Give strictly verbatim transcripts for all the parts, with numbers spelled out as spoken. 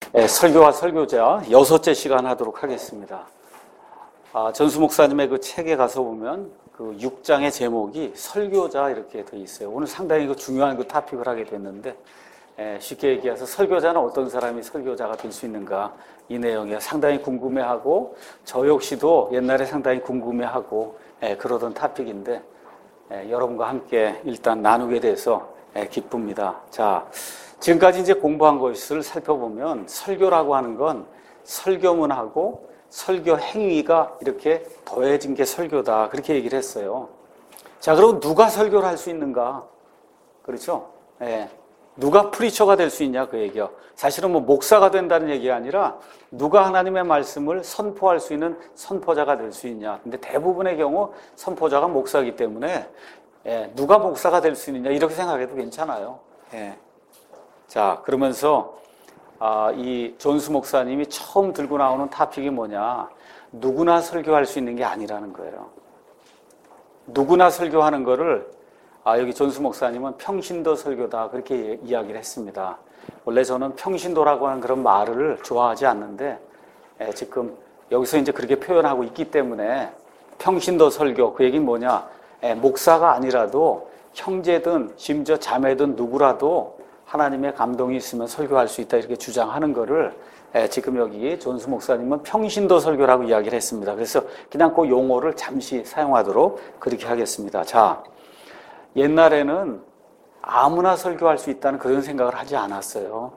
네, 설교와 설교자 여섯째 시간 하도록 하겠습니다. 아, 전수 목사님의 그 책에 가서 보면 그 육 장의 제목이 설교자 이렇게 되어 있어요. 오늘 상당히 그 중요한 그 토픽을 하게 됐는데, 에, 쉽게 얘기해서 설교자는 어떤 사람이 설교자가 될 수 있는가, 이 내용이 상당히 궁금해하고 저 역시도 옛날에 상당히 궁금해하고 에, 그러던 토픽인데, 에, 여러분과 함께 일단 나누게 돼서 에, 기쁩니다. 자, 지금까지 이제 공부한 것을 살펴보면 설교라고 하는 건 설교문하고 설교 행위가 이렇게 더해진 게 설교다, 그렇게 얘기를 했어요. 자, 그럼 누가 설교를 할 수 있는가? 그렇죠? 예. 누가 프리처가 될 수 있냐, 그 얘기요. 사실은 뭐 목사가 된다는 얘기가 아니라 누가 하나님의 말씀을 선포할 수 있는 선포자가 될 수 있냐. 근데 대부분의 경우 선포자가 목사이기 때문에 예, 누가 목사가 될 수 있느냐, 이렇게 생각해도 괜찮아요. 예. 자, 그러면서 아, 이 존수 목사님이 처음 들고 나오는 토픽이 뭐냐, 누구나 설교할 수 있는 게 아니라는 거예요. 누구나 설교하는 거를 아, 여기 존수 목사님은 평신도 설교다, 그렇게 이야기를 했습니다. 원래 저는 평신도라고 하는 그런 말을 좋아하지 않는데 에, 지금 여기서 이제 그렇게 표현하고 있기 때문에 평신도 설교, 그 얘기는 뭐냐, 에, 목사가 아니라도 형제든 심지어 자매든 누구라도 하나님의 감동이 있으면 설교할 수 있다, 이렇게 주장하는 거를 에, 지금 여기 존수 목사님은 평신도 설교라고 이야기를 했습니다. 그래서 그냥 그 용어를 잠시 사용하도록 그렇게 하겠습니다. 자, 옛날에는 아무나 설교할 수 있다는 그런 생각을 하지 않았어요.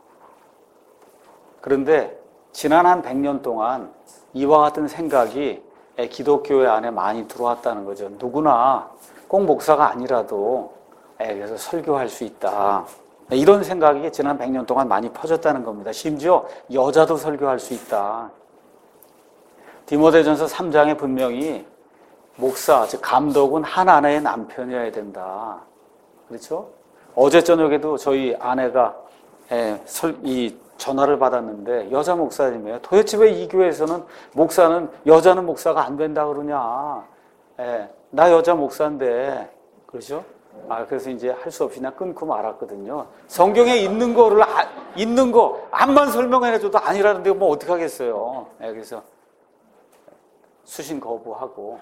그런데 지난 한 백 년 동안 이와 같은 생각이 에, 기독교회 안에 많이 들어왔다는 거죠. 누구나 꼭 목사가 아니라도 에, 그래서 설교할 수 있다, 이런 생각이 지난 백 년 동안 많이 퍼졌다는 겁니다. 심지어 여자도 설교할 수 있다. 디모데전서 삼 장에 분명히 목사, 즉 감독은 한 아내의 남편이어야 된다. 그렇죠? 어제 저녁에도 저희 아내가 이 전화를 받았는데 여자 목사님이에요. 도대체 왜 이 교회에서는 목사는, 여자는 목사가 안 된다 그러냐. 나 여자 목사인데. 그렇죠? 아, 그래서 이제 할 수 없이 그냥 끊고 말았거든요. 성경에 있는 거를, 아, 있는 거, 암만 설명해줘도 아니라는데 뭐 어떡하겠어요. 네, 그래서 수신 거부하고.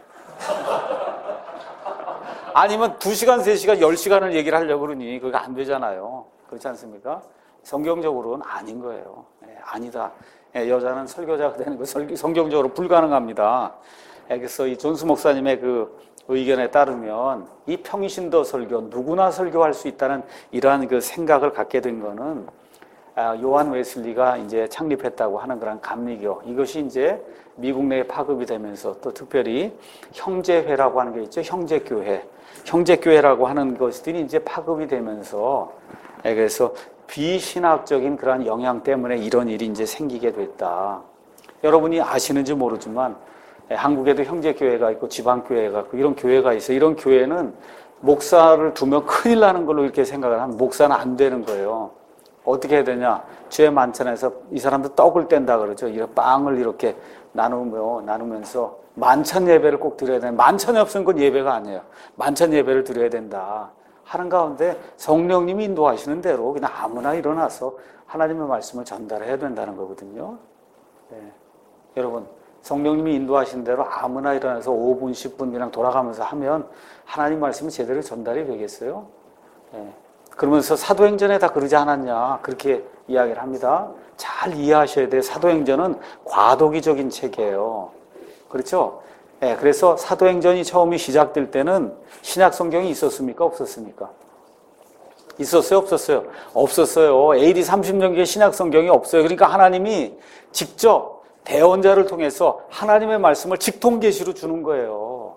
아니면 두 시간, 세 시간, 열 시간을 얘기를 하려고 그러니 그게 안 되잖아요. 그렇지 않습니까? 성경적으로는 아닌 거예요. 네, 아니다. 네, 여자는 설교자가 되는 거 성경적으로 불가능합니다. 네, 그래서 이 존수 목사님의 그 의견에 따르면 이 평신도 설교, 누구나 설교할 수 있다는 이러한 그 생각을 갖게 된 거는 요한 웨슬리가 이제 창립했다고 하는 그런 감리교, 이것이 이제 미국 내에 파급이 되면서 또 특별히 형제회라고 하는 게 있죠. 형제교회. 형제교회라고 하는 것들이 이제 파급이 되면서, 그래서 비신학적인 그런 영향 때문에 이런 일이 이제 생기게 됐다. 여러분이 아시는지 모르지만 한국에도 형제교회가 있고 지방교회가 있고 이런 교회가 있어요. 이런 교회는 목사를 두면 큰일 나는 걸로 이렇게 생각을 하면 목사는 안 되는 거예요. 어떻게 해야 되냐? 주의 만찬에서 이 사람들 떡을 뗀다 그러죠. 이 빵을 이렇게 나누며, 나누면서 만찬 예배를 꼭 드려야 된다. 만찬이 없으면 그건 예배가 아니에요. 만찬 예배를 드려야 된다 하는 가운데 성령님이 인도하시는 대로 그냥 아무나 일어나서 하나님의 말씀을 전달해야 된다는 거거든요. 네. 여러분, 성령님이 인도하신 대로 아무나 일어나서 오 분, 십 분 그냥 돌아가면서 하면 하나님 말씀이 제대로 전달이 되겠어요? 예. 그러면서 사도행전에 다 그러지 않았냐, 그렇게 이야기를 합니다. 잘 이해하셔야 돼요. 사도행전은 과도기적인 책이에요. 그렇죠? 예. 그래서 사도행전이 처음이 시작될 때는 신약 성경이 있었습니까? 없었습니까? 있었어요? 없었어요? 없었어요. 에이디 삼십 년기의 신약 성경이 없어요. 그러니까 하나님이 직접 대언자를 통해서 하나님의 말씀을 직통계시로 주는 거예요.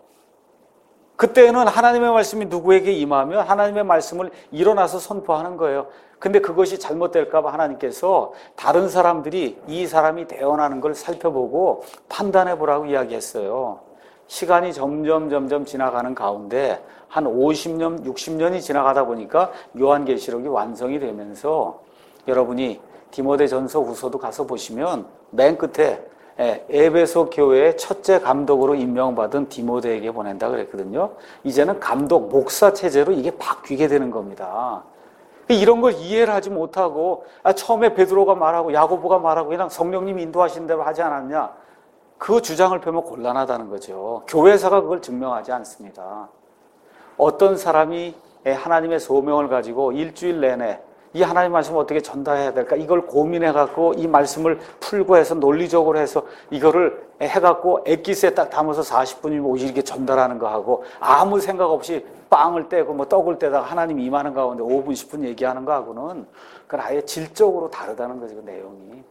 그때는 하나님의 말씀이 누구에게 임하면 하나님의 말씀을 일어나서 선포하는 거예요. 근데 그것이 잘못될까 봐 하나님께서 다른 사람들이 이 사람이 대언하는 걸 살펴보고 판단해 보라고 이야기했어요. 시간이 점점 점점 지나가는 가운데 한 오십 년, 육십 년이 지나가다 보니까 요한계시록이 완성이 되면서 여러분이 디모데전서 후서도 가서 보시면 맨 끝에 에베소 교회의 첫째 감독으로 임명받은 디모데에게 보낸다 그랬거든요. 이제는 감독, 목사 체제로 이게 바뀌게 되는 겁니다. 이런 걸 이해를 하지 못하고 아, 처음에 베드로가 말하고 야고보가 말하고 그냥 성령님이 인도하신 대로 하지 않았냐, 그 주장을 펴면 곤란하다는 거죠. 교회사가 그걸 증명하지 않습니다. 어떤 사람이 하나님의 소명을 가지고 일주일 내내 이 하나님 말씀을 어떻게 전달해야 될까, 이걸 고민해갖고 이 말씀을 풀고 해서 논리적으로 해서 이거를 해갖고 엑기스에 딱 담아서 사십 분이면 오십 이렇게 전달하는 거하고, 아무 생각 없이 빵을 떼고 뭐 떡을 떼다가 하나님 임하는 가운데 오 분, 십 분 얘기하는 거하고는 그건 아예 질적으로 다르다는 거죠, 그 내용이.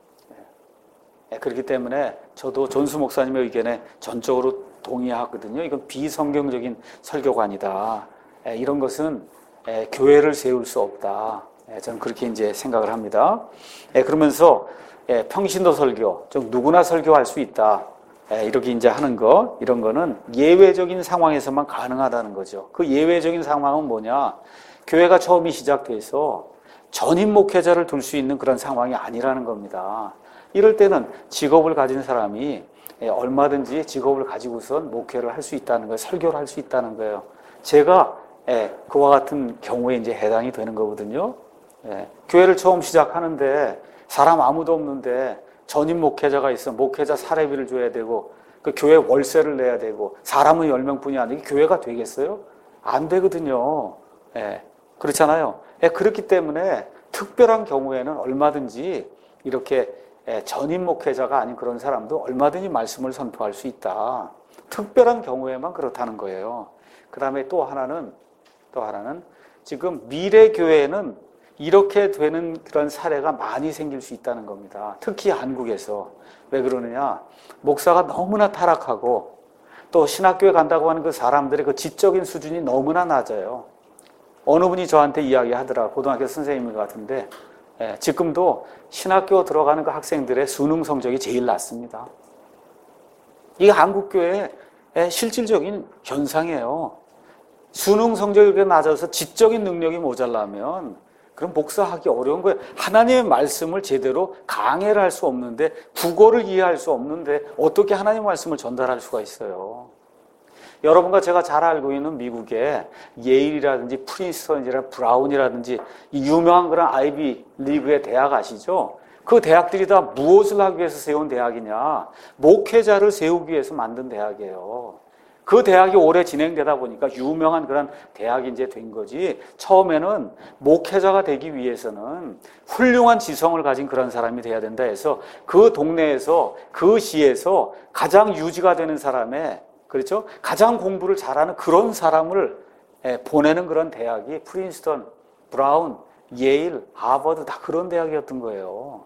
그렇기 때문에 저도 존수 목사님의 의견에 전적으로 동의하거든요. 이건 비성경적인 설교관이다. 이런 것은 교회를 세울 수 없다. 저는 그렇게 이제 생각을 합니다. 그러면서 평신도 설교, 좀 누구나 설교할 수 있다. 이렇게 이제 하는 거, 이런 거는 예외적인 상황에서만 가능하다는 거죠. 그 예외적인 상황은 뭐냐? 교회가 처음이 시작돼서 전임 목회자를 둘 수 있는 그런 상황이 아니라는 겁니다. 이럴 때는 직업을 가진 사람이 얼마든지 직업을 가지고선 목회를 할 수 있다는 거예요. 설교를 할 수 있다는 거예요. 제가 그와 같은 경우에 이제 해당이 되는 거거든요. 교회를 처음 시작하는데 사람 아무도 없는데 전임 목회자가 있어. 목회자 사례비를 줘야 되고 그 교회 월세를 내야 되고 사람은 열 명뿐이 아니고 교회가 되겠어요? 안 되거든요. 그렇잖아요. 그렇기 때문에 특별한 경우에는 얼마든지 이렇게 전임 목회자가 아닌 그런 사람도 얼마든지 말씀을 선포할 수 있다. 특별한 경우에만 그렇다는 거예요. 그 다음에 또 하나는, 또 하나는 지금 미래 교회에는 이렇게 되는 그런 사례가 많이 생길 수 있다는 겁니다. 특히 한국에서. 왜 그러느냐? 목사가 너무나 타락하고 또 신학교에 간다고 하는 그 사람들의 그 지적인 수준이 너무나 낮아요. 어느 분이 저한테 이야기하더라. 고등학교 선생님 같은데 예, 지금도 신학교 들어가는 그 학생들의 수능 성적이 제일 낮습니다. 이게 한국교회의 실질적인 현상이에요. 수능 성적이 그렇게 낮아서 지적인 능력이 모자라면 그럼 목사하기 어려운 거예요. 하나님의 말씀을 제대로 강해를 할 수 없는데, 국어를 이해할 수 없는데 어떻게 하나님의 말씀을 전달할 수가 있어요. 여러분과 제가 잘 알고 있는 미국의 예일이라든지 프린스턴이라든지 브라운이라든지 이 유명한 그런 아이비 리그의 대학 아시죠? 그 대학들이 다 무엇을 하기 위해서 세운 대학이냐? 목회자를 세우기 위해서 만든 대학이에요. 그 대학이 오래 진행되다 보니까 유명한 그런 대학이 이제 된 거지. 처음에는 목회자가 되기 위해서는 훌륭한 지성을 가진 그런 사람이 돼야 된다 해서 그 동네에서, 그 시에서 가장 유지가 되는 사람의, 그렇죠? 가장 공부를 잘하는 그런 사람을 보내는 그런 대학이 프린스턴, 브라운, 예일, 하버드 다 그런 대학이었던 거예요.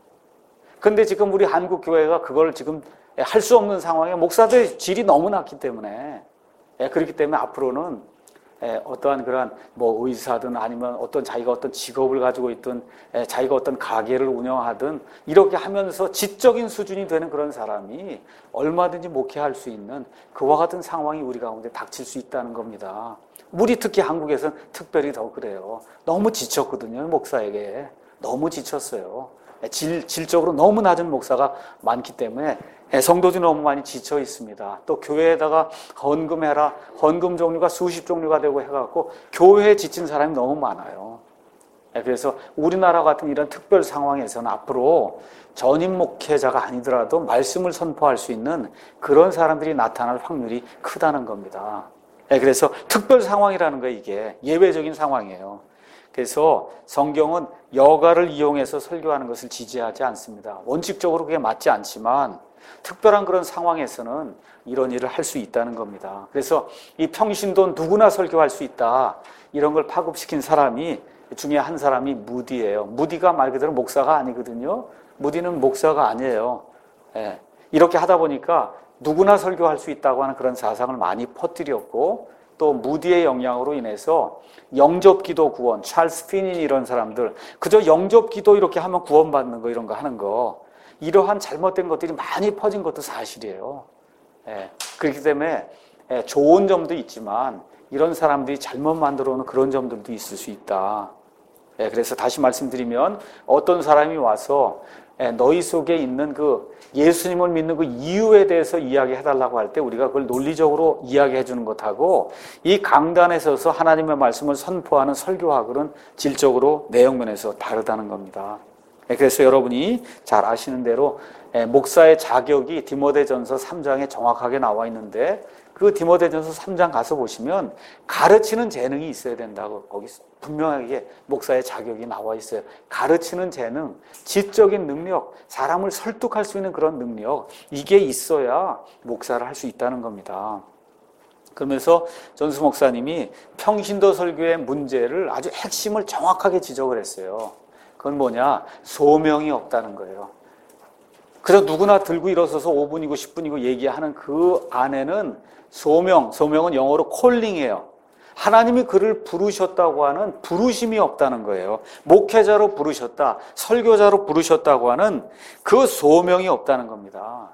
근데 지금 우리 한국 교회가 그걸 지금 할 수 없는 상황에 목사들의 질이 너무 낮기 때문에, 그렇기 때문에 앞으로는 어떠한 그런 뭐 의사든 아니면 어떤 자기가 어떤 직업을 가지고 있든 자기가 어떤 가게를 운영하든 이렇게 하면서 지적인 수준이 되는 그런 사람이 얼마든지 목회할 수 있는 그와 같은 상황이 우리 가운데 닥칠 수 있다는 겁니다. 우리 특히 한국에서는 특별히 더 그래요. 너무 지쳤거든요. 목사에게 너무 지쳤어요. 질, 질적으로 너무 낮은 목사가 많기 때문에 성도들이 너무 많이 지쳐 있습니다. 또 교회에다가 헌금해라, 헌금 종류가 수십 종류가 되고 해갖고 교회에 지친 사람이 너무 많아요. 그래서 우리나라 같은 이런 특별 상황에서는 앞으로 전임 목회자가 아니더라도 말씀을 선포할 수 있는 그런 사람들이 나타날 확률이 크다는 겁니다. 그래서 특별 상황이라는 거예요. 이게 예외적인 상황이에요. 그래서 성경은 여가를 이용해서 설교하는 것을 지지하지 않습니다. 원칙적으로 그게 맞지 않지만 특별한 그런 상황에서는 이런 일을 할 수 있다는 겁니다. 그래서 이 평신도 누구나 설교할 수 있다, 이런 걸 파급시킨 사람이 중에 한 사람이 무디예요. 무디가 말 그대로 목사가 아니거든요. 무디는 목사가 아니에요. 예. 이렇게 하다 보니까 누구나 설교할 수 있다고 하는 그런 사상을 많이 퍼뜨렸고, 또 무디의 영향으로 인해서 영접기도 구원, 찰스 피닌 이런 사람들, 그저 영접기도 이렇게 하면 구원받는 거, 이런 거 하는 거, 이러한 잘못된 것들이 많이 퍼진 것도 사실이에요. 예, 그렇기 때문에 예, 좋은 점도 있지만 이런 사람들이 잘못 만들어 놓은 그런 점들도 있을 수 있다. 예, 그래서 다시 말씀드리면 어떤 사람이 와서 너희 속에 있는 그 예수님을 믿는 그 이유에 대해서 이야기해달라고 할 때 우리가 그걸 논리적으로 이야기해 주는 것하고 이 강단에 서서 하나님의 말씀을 선포하는 설교학은 질적으로 내용면에서 다르다는 겁니다. 그래서 여러분이 잘 아시는 대로 목사의 자격이 디모데전서 삼 장에 정확하게 나와 있는데 그 디모데전서 삼 장 가서 보시면 가르치는 재능이 있어야 된다고 거기 분명하게 목사의 자격이 나와 있어요. 가르치는 재능, 지적인 능력, 사람을 설득할 수 있는 그런 능력, 이게 있어야 목사를 할 수 있다는 겁니다. 그러면서 전수 목사님이 평신도 설교의 문제를 아주 핵심을 정확하게 지적을 했어요. 그건 뭐냐? 소명이 없다는 거예요. 그래서 누구나 들고 일어서서 오 분이고 십 분이고 얘기하는 그 안에는 소명, 소명은 영어로 콜링이에요. 하나님이 그를 부르셨다고 하는 부르심이 없다는 거예요. 목회자로 부르셨다, 설교자로 부르셨다고 하는 그 소명이 없다는 겁니다.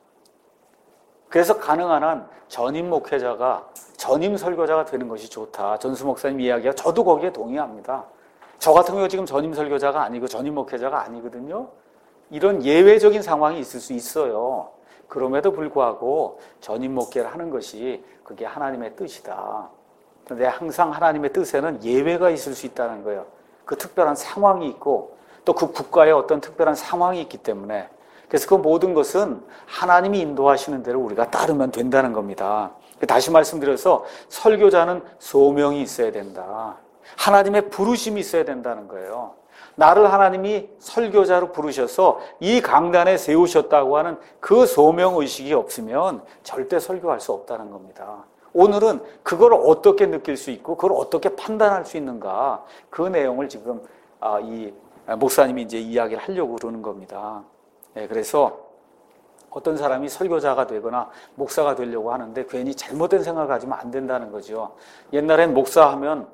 그래서 가능한 한 전임 목회자가, 전임 설교자가 되는 것이 좋다. 전수 목사님 이야기가 저도 거기에 동의합니다. 저 같은 경우 지금 전임 설교자가 아니고 전임 목회자가 아니거든요. 이런 예외적인 상황이 있을 수 있어요. 그럼에도 불구하고 전임 목회를 하는 것이 그게 하나님의 뜻이다. 그런데 항상 하나님의 뜻에는 예외가 있을 수 있다는 거예요. 그 특별한 상황이 있고 또 그 국가에 어떤 특별한 상황이 있기 때문에 그래서 그 모든 것은 하나님이 인도하시는 대로 우리가 따르면 된다는 겁니다. 다시 말씀드려서 설교자는 소명이 있어야 된다. 하나님의 부르심이 있어야 된다는 거예요. 나를 하나님이 설교자로 부르셔서 이 강단에 세우셨다고 하는 그 소명의식이 없으면 절대 설교할 수 없다는 겁니다. 오늘은 그걸 어떻게 느낄 수 있고 그걸 어떻게 판단할 수 있는가, 그 내용을 지금 이 목사님이 이제 이야기를 하려고 그러는 겁니다. 그래서 어떤 사람이 설교자가 되거나 목사가 되려고 하는데 괜히 잘못된 생각을 가지면 안 된다는 거죠. 옛날엔 목사하면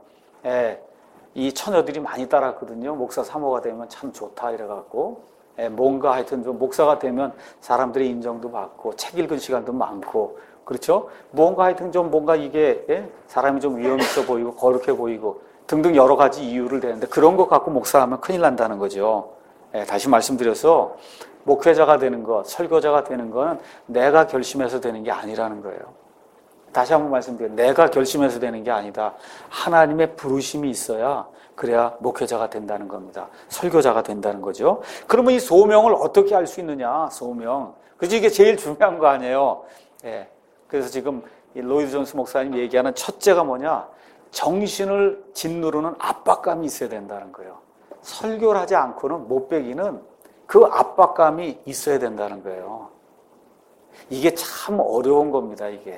이 처녀들이 많이 따랐거든요. 목사 사모가 되면 참 좋다 이래갖고 뭔가 하여튼 좀 목사가 되면 사람들의 인정도 받고 책 읽은 시간도 많고 그렇죠? 뭔가 하여튼 좀 뭔가 이게 사람이 좀 위험 있어 보이고 거룩해 보이고 등등 여러 가지 이유를 대는데 그런 것 갖고 목사하면 큰일 난다는 거죠. 다시 말씀드려서 목회자가 되는 것, 설교자가 되는 건 내가 결심해서 되는 게 아니라는 거예요. 다시 한번 말씀드려요. 내가 결심해서 되는 게 아니다. 하나님의 부르심이 있어야 그래야 목회자가 된다는 겁니다. 설교자가 된다는 거죠. 그러면 이 소명을 어떻게 알 수 있느냐? 소명. 그래서 이게 제일 중요한 거 아니에요. 예. 그래서 지금 이 로이드 존스 목사님 얘기하는 첫째가 뭐냐? 정신을 짓누르는 압박감이 있어야 된다는 거예요. 설교를 하지 않고는 못 배기는 그 압박감이 있어야 된다는 거예요. 이게 참 어려운 겁니다, 이게.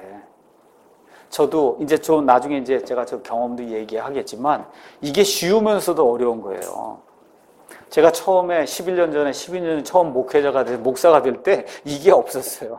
저도 이제 좀 나중에 이제 제가 저 경험도 얘기하겠지만 이게 쉬우면서도 어려운 거예요. 제가 처음에 십일 년 전에, 십이 년 전에 처음 목회자가 돼, 목사가 될 때 이게 없었어요.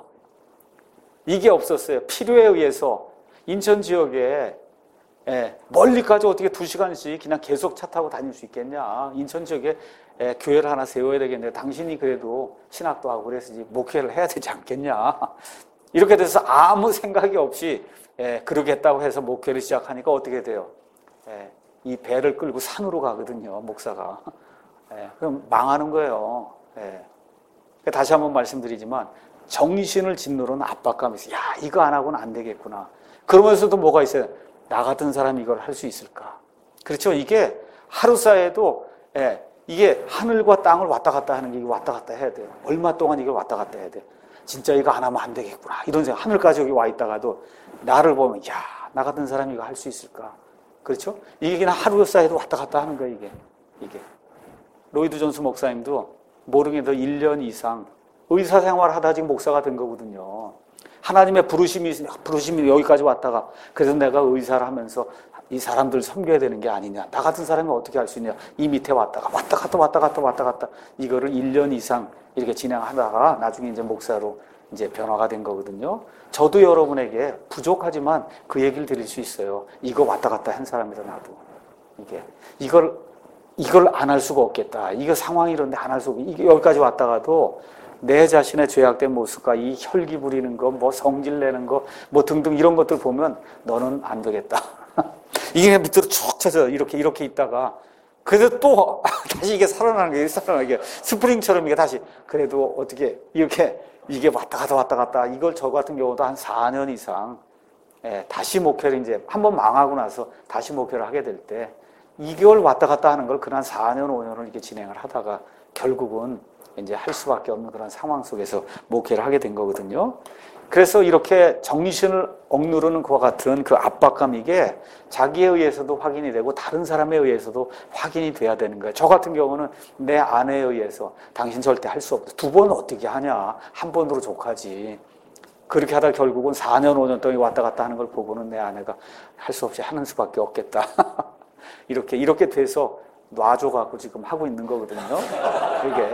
이게 없었어요. 필요에 의해서 인천 지역에 예, 멀리까지 어떻게 두 시간씩 그냥 계속 차 타고 다닐 수 있겠냐. 인천 지역에 예, 교회를 하나 세워야 되겠는데 당신이 그래도 신학도 하고 그래서 목회를 해야 되지 않겠냐. 이렇게 돼서 아무 생각이 없이 예, 그러겠다고 해서 목회를 시작하니까 어떻게 돼요? 예, 이 배를 끌고 산으로 가거든요, 목사가. 예, 그럼 망하는 거예요. 예. 다시 한번 말씀드리지만 정신을 짓누르는 압박감이 있어요. 야, 이거 안 하고는 안 되겠구나. 그러면서도 뭐가 있어요? 나 같은 사람이 이걸 할 수 있을까? 그렇죠? 이게 하루 사이에도 예, 이게 하늘과 땅을 왔다 갔다 하는 게 이게 왔다 갔다 해야 돼요. 얼마 동안 이걸 왔다 갔다 해야 돼요. 진짜 이거 안 하면 안 되겠구나. 이런 생각. 하늘까지 여기 와 있다가도 나를 보면 야, 나 같은 사람이 이거 할 수 있을까? 그렇죠? 이게 그냥 하루 사이에도 왔다 갔다 하는 거예요, 이게. 이게. 로이드 존스 목사님도 모르게도 일 년 이상 의사 생활을 하다 지금 목사가 된 거거든요. 하나님의 부르심이, 부르심이 여기까지 왔다가 그래서 내가 의사를 하면서 이 사람들 섬겨야 되는 게 아니냐. 나 같은 사람이 어떻게 할 수 있냐. 이 밑에 왔다가 왔다 갔다 왔다 갔다 왔다 갔다 이거를 일 년 이상 이렇게 진행하다가 나중에 이제 목사로 이제 변화가 된 거거든요. 저도 여러분에게 부족하지만 그 얘기를 드릴 수 있어요. 이거 왔다 갔다 한 사람이다, 나도. 이게. 이걸, 이걸 안 할 수가 없겠다. 이거 상황이 이런데 안 할 수가, 이게 여기까지 왔다가도 내 자신의 죄악된 모습과 이 혈기 부리는 거, 뭐 성질 내는 거, 뭐 등등 이런 것들 보면 너는 안 되겠다. 이게 밑으로 쭉 쳐서 이렇게, 이렇게 있다가 그래서 또 다시 이게 살아나는 거예요. 살아나는 게 스프링처럼 이게 다시 그래도 어떻게 이렇게 이게 왔다 갔다 왔다 갔다 이걸 저 같은 경우도 한 사 년 이상 예, 다시 목회를 이제 한번 망하고 나서 다시 목회를 하게 될 때 이 개월 왔다 갔다 하는 걸 그냥 사 년, 오 년을 이렇게 진행을 하다가 결국은 이제 할 수밖에 없는 그런 상황 속에서 목회를 하게 된 거거든요. 그래서 이렇게 정리신을 억누르는 그와 같은 그 압박감 이게 자기에 의해서도 확인이 되고 다른 사람에 의해서도 확인이 돼야 되는 거예요. 저 같은 경우는 내 아내에 의해서 당신 절대 할 수 없다. 두 번 어떻게 하냐. 한 번으로 족하지. 그렇게 하다 결국은 사 년, 오 년 동안 왔다 갔다 하는 걸 보고는 내 아내가 할 수 없이 하는 수밖에 없겠다. 이렇게, 이렇게 돼서 놔줘갖고 지금 하고 있는 거거든요. 그게.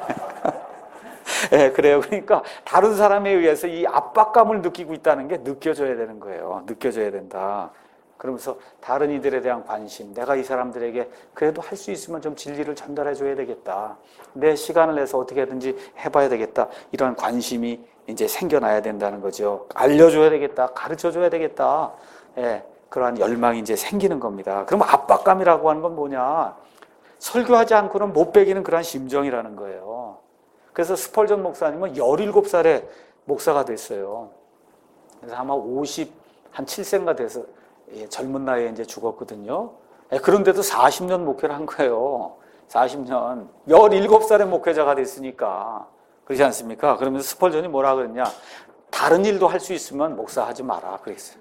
예, 그래요. 그러니까 다른 사람에 의해서 이 압박감을 느끼고 있다는 게 느껴져야 되는 거예요. 느껴져야 된다. 그러면서 다른 이들에 대한 관심, 내가 이 사람들에게 그래도 할 수 있으면 좀 진리를 전달해 줘야 되겠다. 내 시간을 내서 어떻게든지 해봐야 되겠다. 이런 관심이 이제 생겨나야 된다는 거죠. 알려줘야 되겠다. 가르쳐 줘야 되겠다. 예, 그러한 열망이 이제 생기는 겁니다. 그럼 압박감이라고 하는 건 뭐냐? 설교하지 않고는 못 배기는 그런 심정이라는 거예요. 그래서 스펄전 목사님은 열일곱 살에 목사가 됐어요. 그래서 아마 오십, 한 칠 세인가 돼서 예, 젊은 나이에 이제 죽었거든요. 예, 그런데도 사십 년 목회를 한 거예요. 사십 년. 열일곱 살에 목회자가 됐으니까. 그렇지 않습니까? 그러면서 스펄전이 뭐라 그랬냐? 다른 일도 할 수 있으면 목사하지 마라. 그랬어요.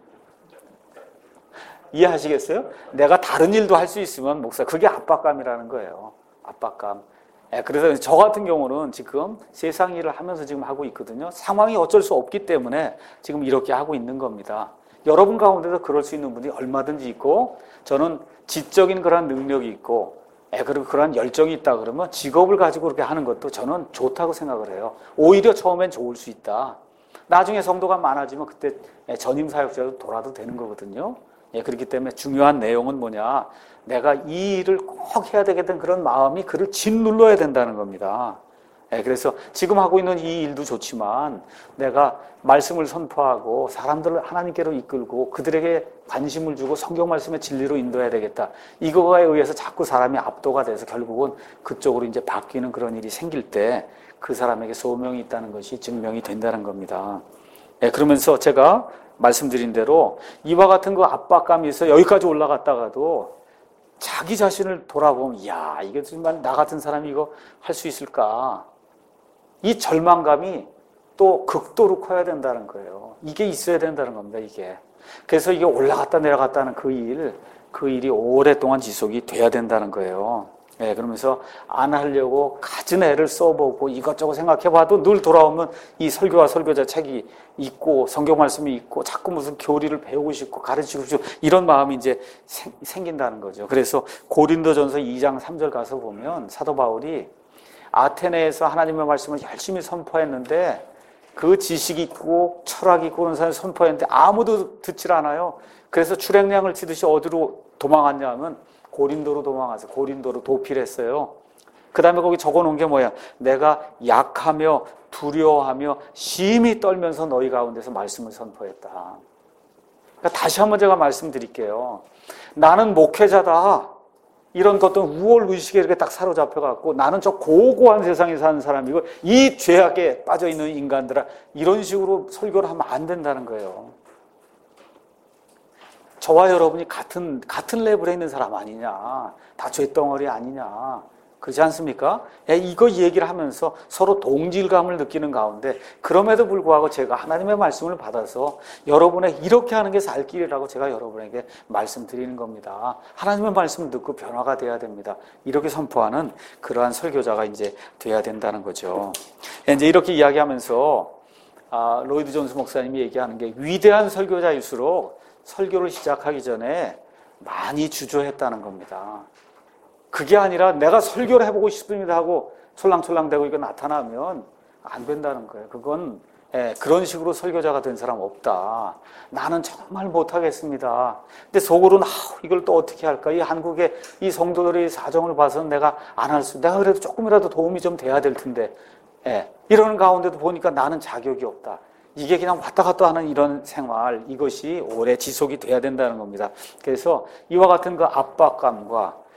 이해하시겠어요? 내가 다른 일도 할 수 있으면 목사. 그게 압박감이라는 거예요. 압박감. 예, 그래서 저 같은 경우는 지금 세상 일을 하면서 지금 하고 있거든요. 상황이 어쩔 수 없기 때문에 지금 이렇게 하고 있는 겁니다. 여러분 가운데도 그럴 수 있는 분이 얼마든지 있고, 저는 지적인 그런 능력이 있고, 예, 그리고 그런 열정이 있다 그러면 직업을 가지고 그렇게 하는 것도 저는 좋다고 생각을 해요. 오히려 처음엔 좋을 수 있다. 나중에 성도가 많아지면 그때 전임 사역자로 돌아도 되는 거거든요. 예, 그렇기 때문에 중요한 내용은 뭐냐? 내가 이 일을 꼭 해야 되겠다는 그런 마음이 그를 짓눌러야 된다는 겁니다. 예, 그래서 지금 하고 있는 이 일도 좋지만 내가 말씀을 선포하고 사람들을 하나님께로 이끌고 그들에게 관심을 주고 성경 말씀의 진리로 인도해야 되겠다. 이거에 의해서 자꾸 사람이 압도가 돼서 결국은 그쪽으로 이제 바뀌는 그런 일이 생길 때 그 사람에게 소명이 있다는 것이 증명이 된다는 겁니다. 예, 그러면서 제가 말씀드린 대로 이와 같은 그 압박감이 있어 여기까지 올라갔다가도 자기 자신을 돌아보면, 이야, 이게 정말 나 같은 사람이 이거 할 수 있을까? 이 절망감이 또 극도로 커야 된다는 거예요. 이게 있어야 된다는 겁니다, 이게. 그래서 이게 올라갔다 내려갔다 하는 그 일, 그 일이 오랫동안 지속이 돼야 된다는 거예요. 예, 그러면서 안 하려고 갖은 애를 써보고 이것저것 생각해봐도 늘 돌아오면 이 설교와 설교자 책이 있고 성경 말씀이 있고 자꾸 무슨 교리를 배우고 싶고 가르치고 싶고 이런 마음이 이제 생, 생긴다는 거죠. 그래서 고린도전서 이 장 삼 절 가서 보면 사도 바울이 아테네에서 하나님의 말씀을 열심히 선포했는데 그 지식 있고 철학 있고 그런 사람이 선포했는데 아무도 듣질 않아요. 그래서 출행량을 치듯이 어디로 도망갔냐 하면 고린도로 도망가서 고린도로 도피했어요. 그 다음에 거기 적어놓은 게 뭐야? 내가 약하며 두려워하며 심히 떨면서 너희 가운데서 말씀을 선포했다. 그러니까 다시 한번 제가 말씀드릴게요. 나는 목회자다. 이런 어떤 우월의식에 이렇게 딱 사로잡혀갖고 나는 저 고고한 세상에 사는 사람이고 이 죄악에 빠져있는 인간들아, 이런 식으로 설교를 하면 안 된다는 거예요. 저와 여러분이 같은, 같은 레벨에 있는 사람 아니냐. 다 죄덩어리 아니냐. 그렇지 않습니까? 이거 얘기를 하면서 서로 동질감을 느끼는 가운데 그럼에도 불구하고 제가 하나님의 말씀을 받아서 여러분의 이렇게 하는 게 살 길이라고 제가 여러분에게 말씀드리는 겁니다. 하나님의 말씀을 듣고 변화가 돼야 됩니다. 이렇게 선포하는 그러한 설교자가 이제 돼야 된다는 거죠. 이제 이렇게 이야기하면서 아, 로이드 존스 목사님이 얘기하는 게 위대한 설교자일수록 설교를 시작하기 전에 많이 주저했다는 겁니다. 그게 아니라 내가 설교를 해보고 싶습니다 하고 솔랑솔랑대고 이거 나타나면 안 된다는 거예요. 그건 예, 그런 식으로 설교자가 된 사람 없다. 나는 정말 못하겠습니다. 근데 속으로는 아, 이걸 또 어떻게 할까? 이 한국의 이 성도들의 사정을 봐서는 내가 안 할 수, 내가 그래도 조금이라도 도움이 좀 돼야 될 텐데 예, 이러는 가운데도 보니까 나는 자격이 없다. 이게 그냥 왔다 갔다 하는 이런 생활, 이것이 오래 지속이 돼야 된다는 겁니다. 그래서 이와 같은 그 압박감과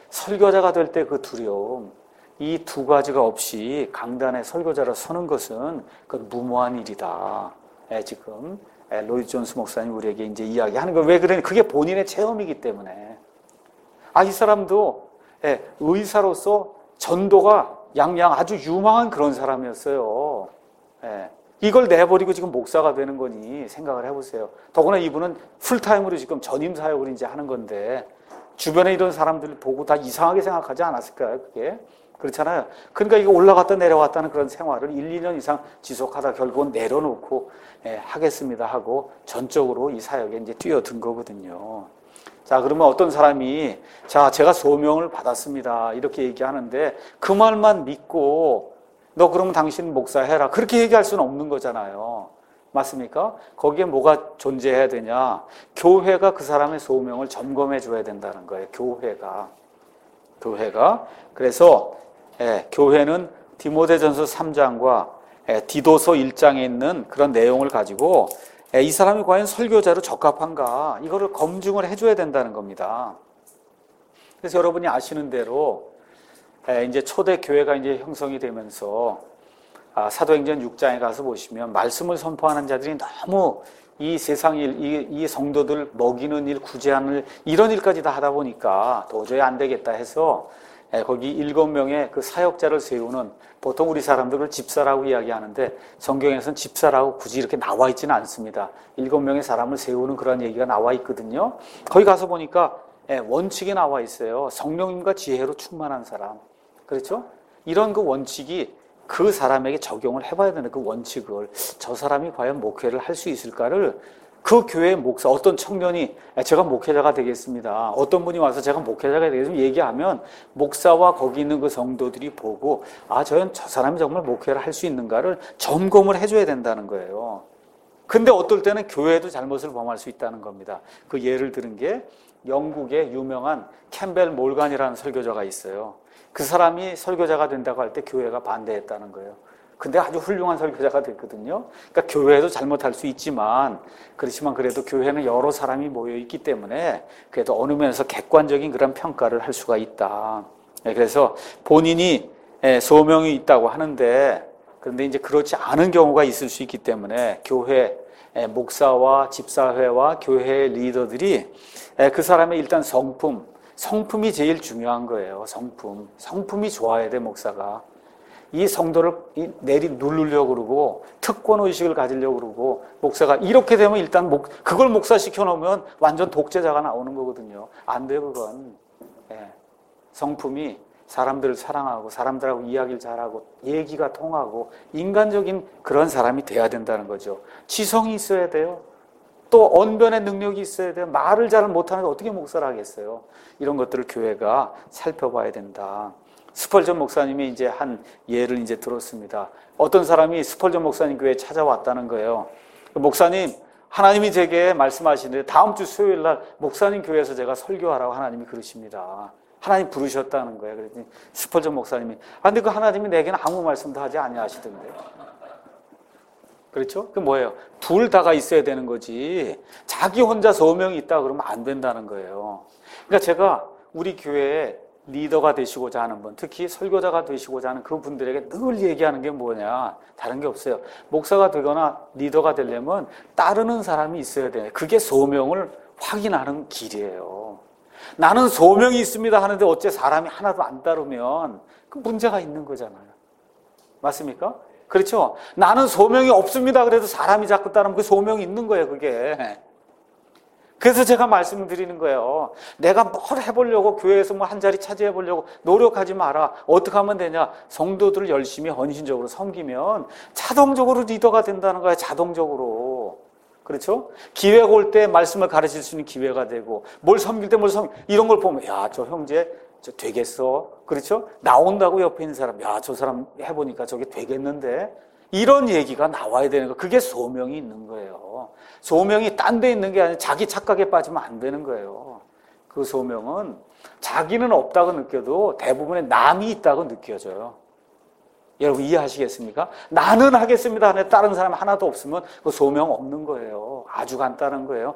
설교자가 될 때 그 두려움, 이 두 가지가 없이 강단에 설교자로 서는 것은 그건 무모한 일이다. 예, 지금 예, 로이드 존스 목사님 우리에게 이제 이야기하는 거. 왜 그러니? 그게 본인의 체험이기 때문에. 아, 이 사람도 예, 의사로서 전도가 양양 아주 유망한 그런 사람이었어요. 예, 이걸 내버리고 지금 목사가 되는 거니 생각을 해보세요. 더구나 이분은 풀타임으로 지금 전임 사역을 이제 하는 건데 주변에 이런 사람들 보고 다 이상하게 생각하지 않았을까요? 그게 그렇잖아요. 그러니까 이거 올라갔다 내려왔다는 그런 생활을 일, 이 년 이상 지속하다 결국은 내려놓고 예, 하겠습니다 하고 전적으로 이 사역에 이제 뛰어든 거거든요. 자, 그러면 어떤 사람이 자, 제가 소명을 받았습니다 이렇게 얘기하는데 그 말만 믿고 너 그러면 당신 목사해라 그렇게 얘기할 수는 없는 거잖아요. 맞습니까? 거기에 뭐가 존재해야 되냐? 교회가 그 사람의 소명을 점검해 줘야 된다는 거예요. 교회가. 교회가. 그래서 예, 교회는 디모데전서 삼 장과 예, 디도서 일 장에 있는 그런 내용을 가지고 예, 이 사람이 과연 설교자로 적합한가? 이거를 검증을 해줘야 된다는 겁니다. 그래서 여러분이 아시는 대로 예, 이제 초대 교회가 이제 형성이 되면서 아, 사도행전 육 장에 가서 보시면 말씀을 선포하는 자들이 너무 이 세상 일, 이, 이 성도들 먹이는 일, 구제하는 일, 이런 일까지 다 하다 보니까 도저히 안 되겠다 해서 예, 거기 일곱 명의 그 사역자를 세우는 보통 우리 사람들을 집사라고 이야기하는데 성경에서는 집사라고 굳이 이렇게 나와 있지는 않습니다. 일곱 명의 사람을 세우는 그런 얘기가 나와 있거든요. 거기 가서 보니까 예, 원칙이 나와 있어요. 성령님과 지혜로 충만한 사람. 그렇죠? 이런 그 원칙이 그 사람에게 적용을 해봐야 되는 그 원칙을 저 사람이 과연 목회를 할 수 있을까를 그 교회의 목사, 어떤 청년이 제가 목회자가 되겠습니다. 어떤 분이 와서 제가 목회자가 되겠습니다. 얘기하면 목사와 거기 있는 그 성도들이 보고 아, 저, 저 사람이 정말 목회를 할 수 있는가를 점검을 해줘야 된다는 거예요. 근데 어떨 때는 교회도 잘못을 범할 수 있다는 겁니다. 그 예를 들은 게 영국의 유명한 캠벨 몰간이라는 설교자가 있어요. 그 사람이 설교자가 된다고 할 때 교회가 반대했다는 거예요. 근데 아주 훌륭한 설교자가 됐거든요. 그러니까 교회도 잘못할 수 있지만 그렇지만 그래도 교회는 여러 사람이 모여 있기 때문에 그래도 어느 면에서 객관적인 그런 평가를 할 수가 있다. 그래서 본인이 소명이 있다고 하는데 그런데 이제 그렇지 않은 경우가 있을 수 있기 때문에 교회 목사와 집사회와 교회 리더들이 그 사람의 일단 성품, 성품이 제일 중요한 거예요. 성품. 성품이 좋아야 돼, 목사가. 이 성도를 내리 누르려고 그러고 특권의식을 가지려고 그러고 목사가 이렇게 되면 일단 목, 그걸 목사시켜 놓으면 완전 독재자가 나오는 거거든요. 안 돼요, 그건. 예. 성품이 사람들을 사랑하고 사람들하고 이야기를 잘하고 얘기가 통하고 인간적인 그런 사람이 돼야 된다는 거죠. 지성이 있어야 돼요. 또 언변의 능력이 있어야 돼요. 말을 잘 못하는데 어떻게 목사를 하겠어요. 이런 것들을 교회가 살펴봐야 된다. 스펄전 목사님이 이제 한 예를 이제 들었습니다. 어떤 사람이 스펄전 목사님 교회에 찾아왔다는 거예요. 목사님, 하나님이 제게 말씀하시는데 다음 주 수요일 날 목사님 교회에서 제가 설교하라고 하나님이 그러십니다. 하나님 부르셨다는 거예요. 그랬더니 스펄전 목사님이 아, 근데 그 하나님이 내게는 아무 말씀도 하지 아니하시던데요. 그렇죠? 그 뭐예요? 둘 다가 있어야 되는 거지. 자기 혼자 소명이 있다 그러면 안 된다는 거예요. 그러니까 제가 우리 교회에 리더가 되시고자 하는 분, 특히 설교자가 되시고자 하는 그 분들에게 늘 얘기하는 게 뭐냐? 다른 게 없어요. 목사가 되거나 리더가 되려면 따르는 사람이 있어야 돼요. 그게 소명을 확인하는 길이에요. 나는 소명이 있습니다 하는데 어째 사람이 하나도 안 따르면 그 문제가 있는 거잖아요. 맞습니까? 그렇죠? 나는 소명이 없습니다 그래도 사람이 자꾸 따르면 그 소명이 있는 거예요, 그게. 그래서 제가 말씀을 드리는 거예요. 내가 뭘 해보려고 교회에서 뭐 한 자리 차지해보려고 노력하지 마라. 어떻게 하면 되냐? 성도들을 열심히 헌신적으로 섬기면 자동적으로 리더가 된다는 거예요. 자동적으로. 그렇죠? 기회가 올 때 말씀을 가르칠 수 있는 기회가 되고 뭘 섬길 때 뭘 섬길 이런 걸 보면 야, 저 형제 저 되겠어. 그렇죠? 나온다고 옆에 있는 사람 야, 저 사람 해보니까 저게 되겠는데 이런 얘기가 나와야 되는 거. 그게 소명이 있는 거예요. 소명이 딴 데 있는 게 아니라 자기 착각에 빠지면 안 되는 거예요. 그 소명은 자기는 없다고 느껴도 대부분의 남이 있다고 느껴져요. 여러분 이해하시겠습니까? 나는 하겠습니다 하는데 다른 사람 하나도 없으면 그 소명 없는 거예요. 아주 간단한 거예요.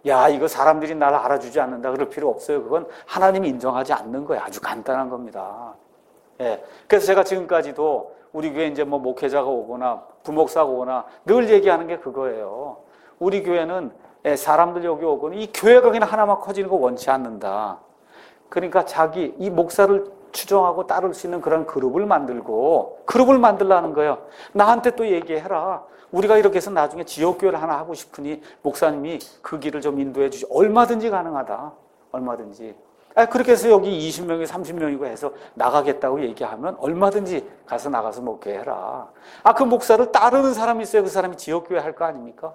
야, 이거 사람들이 나를 알아주지 않는다 그럴 필요 없어요. 그건 하나님이 인정하지 않는 거예요. 아주 간단한 겁니다. 예. 그래서 제가 지금까지도 우리 교회 이제 뭐 목회자가 오거나 부목사가 오거나 늘 얘기하는 게 그거예요. 우리 교회는 사람들 여기 오거나 이 교회가 그냥 하나만 커지는 거 원치 않는다. 그러니까 자기 이 목사를 추종하고 따를 수 있는 그런 그룹을 만들고 그룹을 만들라는 거예요. 나한테 또 얘기해라. 우리가 이렇게 해서 나중에 지역교회를 하나 하고 싶으니 목사님이 그 길을 좀 인도해 주시. 얼마든지 가능하다. 얼마든지. 그렇게 해서 여기 이십 명이 삼십 명이고 해서 나가겠다고 얘기하면 얼마든지 가서 나가서 목회해라. 아, 그 목사를 따르는 사람이 있어야 그 사람이 지역교회 할 거 아닙니까?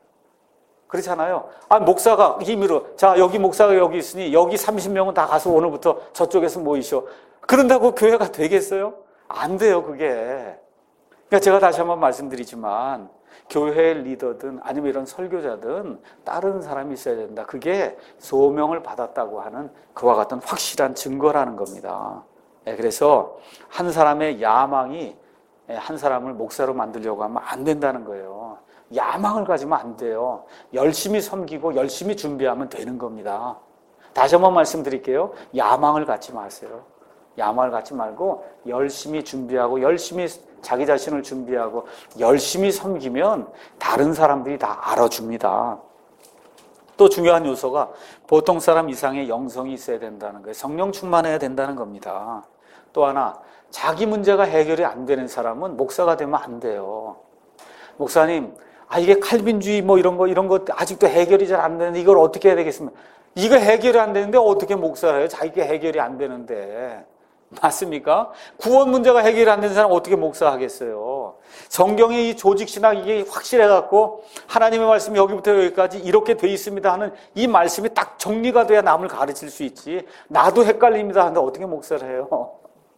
그렇잖아요. 아, 목사가 힘으로, 자, 여기 목사가 여기 있으니 여기 삼십 명은 다 가서 오늘부터 저쪽에서 모이셔. 그런다고 교회가 되겠어요? 안 돼요, 그게. 그러니까 제가 다시 한번 말씀드리지만 교회의 리더든 아니면 이런 설교자든 따르는 사람이 있어야 된다. 그게 소명을 받았다고 하는 그와 같은 확실한 증거라는 겁니다. 그래서 한 사람의 야망이 한 사람을 목사로 만들려고 하면 안 된다는 거예요. 야망을 가지면 안 돼요. 열심히 섬기고 열심히 준비하면 되는 겁니다. 다시 한번 말씀드릴게요. 야망을 갖지 마세요. 야망을 갖지 말고 열심히 준비하고 열심히 자기 자신을 준비하고 열심히 섬기면 다른 사람들이 다 알아줍니다. 또 중요한 요소가 보통 사람 이상의 영성이 있어야 된다는 거예요. 성령 충만해야 된다는 겁니다. 또 하나, 자기 문제가 해결이 안 되는 사람은 목사가 되면 안 돼요. 목사님, 아, 이게 칼빈주의 뭐 이런 거, 이런 거 아직도 해결이 잘 안 되는데 이걸 어떻게 해야 되겠습니까? 이거 해결이 안 되는데 어떻게 목사를 해요? 자기가 해결이 안 되는데. 맞습니까? 구원 문제가 해결이 안 되는 사람 어떻게 목사하겠어요? 성경의 이 조직신학 이게 확실해갖고 하나님의 말씀이 여기부터 여기까지 이렇게 돼 있습니다 하는 이 말씀이 딱 정리가 돼야 남을 가르칠 수 있지. 나도 헷갈립니다 하는데 어떻게 목사를 해요?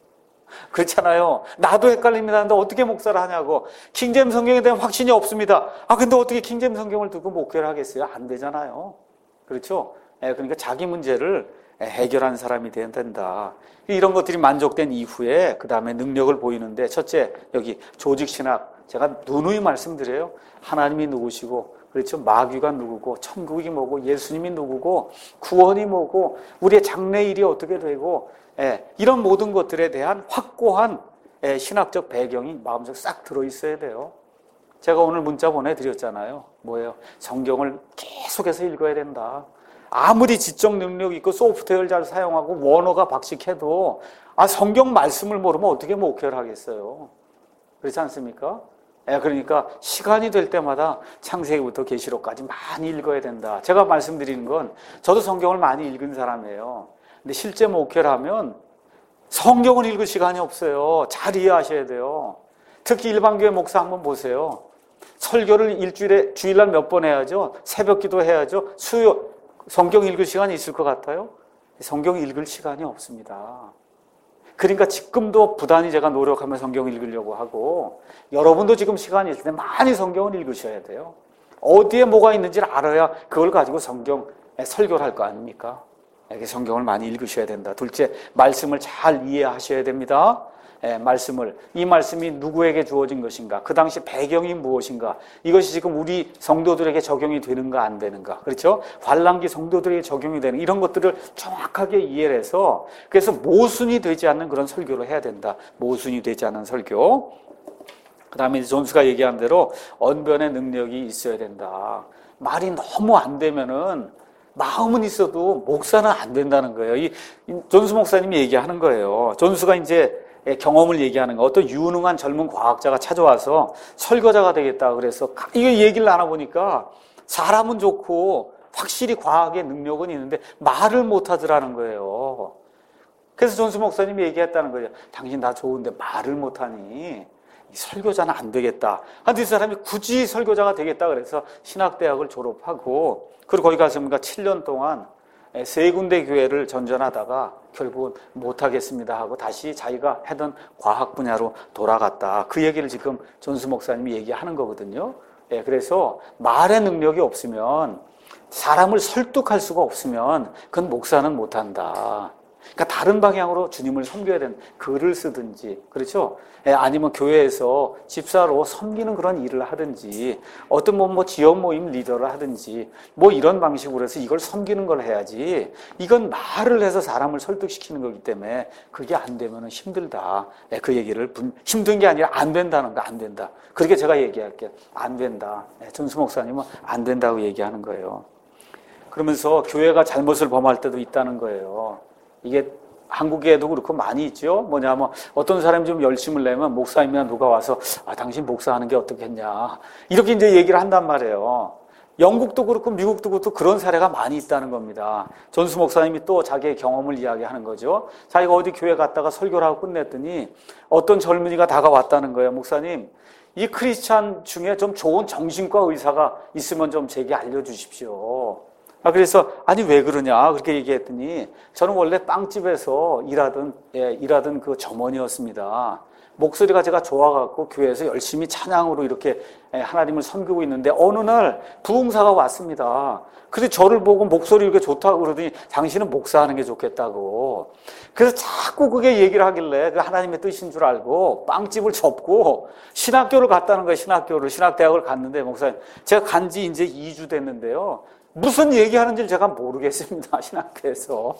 그렇잖아요. 나도 헷갈립니다 하는데 어떻게 목사를 하냐고. 킹제임 성경에 대한 확신이 없습니다. 아, 근데 어떻게 킹제임 성경을 두고 목회를 하겠어요? 안 되잖아요. 그렇죠? 그러니까 자기 문제를 해결하는 사람이 돼야 된다. 이런 것들이 만족된 이후에 그 다음에 능력을 보이는데, 첫째, 여기 조직신학, 제가 누누이 말씀드려요. 하나님이 누구시고, 그렇죠? 마귀가 누구고, 천국이 뭐고, 예수님이 누구고, 구원이 뭐고, 우리의 장래일이 어떻게 되고, 예, 이런 모든 것들에 대한 확고한 예, 신학적 배경이 마음속에 싹 들어있어야 돼요. 제가 오늘 문자 보내드렸잖아요. 뭐예요? 성경을 계속해서 읽어야 된다. 아무리 지적 능력이 있고 소프트웨어를 잘 사용하고 원어가 박식해도 아, 성경 말씀을 모르면 어떻게 목회를 하겠어요? 그렇지 않습니까? 예, 그러니까 시간이 될 때마다 창세기부터 계시록까지 많이 읽어야 된다. 제가 말씀드리는 건 저도 성경을 많이 읽은 사람이에요. 근데 실제 목회를 하면 성경을 읽을 시간이 없어요. 잘 이해하셔야 돼요. 특히 일반교회 목사 한번 보세요. 설교를 일주일에 주일날 몇 번 해야죠. 새벽 기도 해야죠. 수요 성경 읽을 시간이 있을 것 같아요? 성경 읽을 시간이 없습니다. 그러니까 지금도 부단히 제가 노력하며 성경을 읽으려고 하고, 여러분도 지금 시간이 있을 때 많이 성경을 읽으셔야 돼요. 어디에 뭐가 있는지를 알아야 그걸 가지고 성경 설교를 할 거 아닙니까? 성경을 많이 읽으셔야 된다. 둘째, 말씀을 잘 이해하셔야 됩니다. 예, 말씀을, 이 말씀이 누구에게 주어진 것인가, 그 당시 배경이 무엇인가, 이것이 지금 우리 성도들에게 적용이 되는가 안 되는가, 그렇죠? 환란기 성도들에게 적용이 되는 이런 것들을 정확하게 이해를 해서, 그래서 모순이 되지 않는 그런 설교를 해야 된다. 모순이 되지 않는 설교. 그 다음에 존스가 얘기한 대로 언변의 능력이 있어야 된다. 말이 너무 안 되면은 마음은 있어도 목사는 안 된다는 거예요. 이 존스 목사님이 얘기하는 거예요. 존스가 이제 경험을 얘기하는 거. 어떤 유능한 젊은 과학자가 찾아와서 설교자가 되겠다 그래서 이거 얘기를 나눠보니까 사람은 좋고 확실히 과학의 능력은 있는데 말을 못하더라는 거예요. 그래서 존스 목사님이 얘기했다는 거예요. 당신 다 좋은데 말을 못하니 설교자는 안 되겠다. 근데 이 사람이 굳이 설교자가 되겠다 그래서 신학대학을 졸업하고, 그리고 거기 가서 칠 년 동안 세 군데 교회를 전전하다가 결국은 못하겠습니다 하고 다시 자기가 하던 과학 분야로 돌아갔다. 그 얘기를 지금 존스 목사님이 얘기하는 거거든요. 예, 그래서 말의 능력이 없으면, 사람을 설득할 수가 없으면 그건 목사는 못한다. 그러니까 다른 방향으로 주님을 섬겨야 되는, 글을 쓰든지, 그렇죠? 예, 아니면 교회에서 집사로 섬기는 그런 일을 하든지, 어떤 뭐, 뭐 지역 모임 리더를 하든지, 뭐 이런 방식으로 해서 이걸 섬기는 걸 해야지, 이건 말을 해서 사람을 설득시키는 거기 때문에 그게 안 되면 힘들다. 예, 그 얘기를, 분, 힘든 게 아니라 안 된다는 거, 안 된다. 그렇게 제가 얘기할게요. 안 된다. 예, 전수 목사님은 안 된다고 얘기하는 거예요. 그러면서 교회가 잘못을 범할 때도 있다는 거예요. 이게 한국에도 그렇고 많이 있죠. 뭐냐면 어떤 사람이 좀 열심을 내면 목사님이나 누가 와서 아 당신 목사하는 게 어떻겠냐 이렇게 이제 얘기를 한단 말이에요. 영국도 그렇고 미국도 그렇고 그런 사례가 많이 있다는 겁니다. 전수 목사님이 또 자기의 경험을 이야기하는 거죠. 자기가 어디 교회 갔다가 설교를 하고 끝냈더니 어떤 젊은이가 다가왔다는 거예요. 목사님, 이 크리스찬 중에 좀 좋은 정신과 의사가 있으면 좀 제게 알려주십시오. 아, 그래서, 아니, 왜 그러냐, 그렇게 얘기했더니, 저는 원래 빵집에서 일하던, 예, 일하던 그 점원이었습니다. 목소리가 제가 좋아갖고 교회에서 열심히 찬양으로 이렇게 하나님을 섬기고 있는데, 어느 날 부흥사가 왔습니다. 그래서 저를 보고 목소리 이렇게 좋다고 그러더니, 당신은 목사하는 게 좋겠다고. 그래서 자꾸 그게 얘기를 하길래, 그 하나님의 뜻인 줄 알고, 빵집을 접고, 신학교를 갔다는 거예요, 신학교를. 신학대학을 갔는데, 목사님, 제가 간 지 이제 이 주 됐는데요. 무슨 얘기하는지를 제가 모르겠습니다. 신학교에서.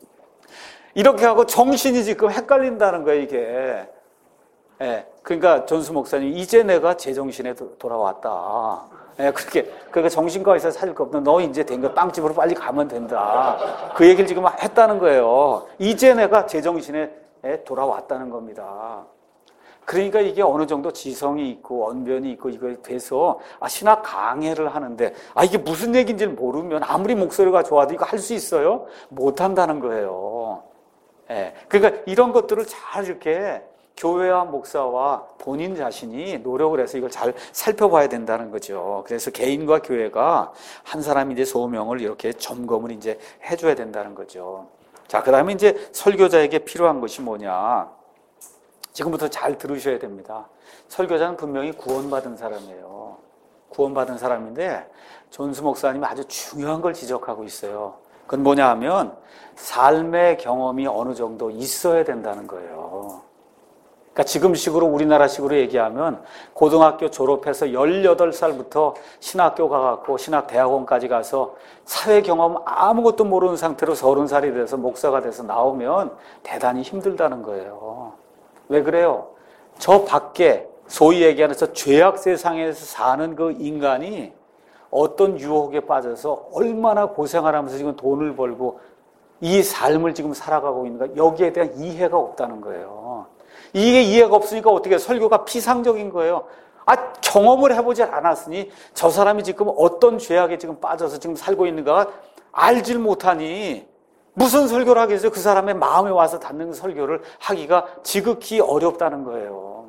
이렇게 하고 정신이 지금 헷갈린다는 거예요, 이게. 예, 그러니까 전수 목사님, 이제 내가 제정신에 돌아왔다. 예, 그렇게, 그러니까 정신과 의사 찾을 거 없다. 너 이제 된 거 빵집으로 빨리 가면 된다. 그 얘기를 지금 했다는 거예요. 이제 내가 제정신에 돌아왔다는 겁니다. 그러니까 이게 어느 정도 지성이 있고 언변이 있고 이거에 돼서 아, 신학 강해를 하는데 아 이게 무슨 얘기인지를 모르면 아무리 목소리가 좋아도 이거 할 수 있어요? 못한다는 거예요. 예. 그러니까 이런 것들을 잘 이렇게 교회와 목사와 본인 자신이 노력을 해서 이걸 잘 살펴봐야 된다는 거죠. 그래서 개인과 교회가 한 사람이 이제 소명을 이렇게 점검을 이제 해줘야 된다는 거죠. 자, 그 다음에 이제 설교자에게 필요한 것이 뭐냐? 지금부터 잘 들으셔야 됩니다. 설교자는 분명히 구원받은 사람이에요. 구원받은 사람인데 존수 목사님이 아주 중요한 걸 지적하고 있어요. 그건 뭐냐 하면 삶의 경험이 어느 정도 있어야 된다는 거예요. 그러니까 지금식으로 우리나라식으로 얘기하면 고등학교 졸업해서 열여덟 살부터 신학교 가갖고 신학대학원까지 가서 사회 경험 아무것도 모르는 상태로 서른 살이 돼서 목사가 돼서 나오면 대단히 힘들다는 거예요. 왜 그래요? 저 밖에 소위 얘기하는 저 죄악 세상에서 사는 그 인간이 어떤 유혹에 빠져서 얼마나 고생을 하면서 지금 돈을 벌고 이 삶을 지금 살아가고 있는가, 여기에 대한 이해가 없다는 거예요. 이게 이해가 없으니까 어떻게 설교가 피상적인 거예요. 아, 경험을 해보지 않았으니 저 사람이 지금 어떤 죄악에 지금 빠져서 지금 살고 있는가 알질 못하니 무슨 설교를 하겠어요? 그 사람의 마음에 와서 닿는 설교를 하기가 지극히 어렵다는 거예요.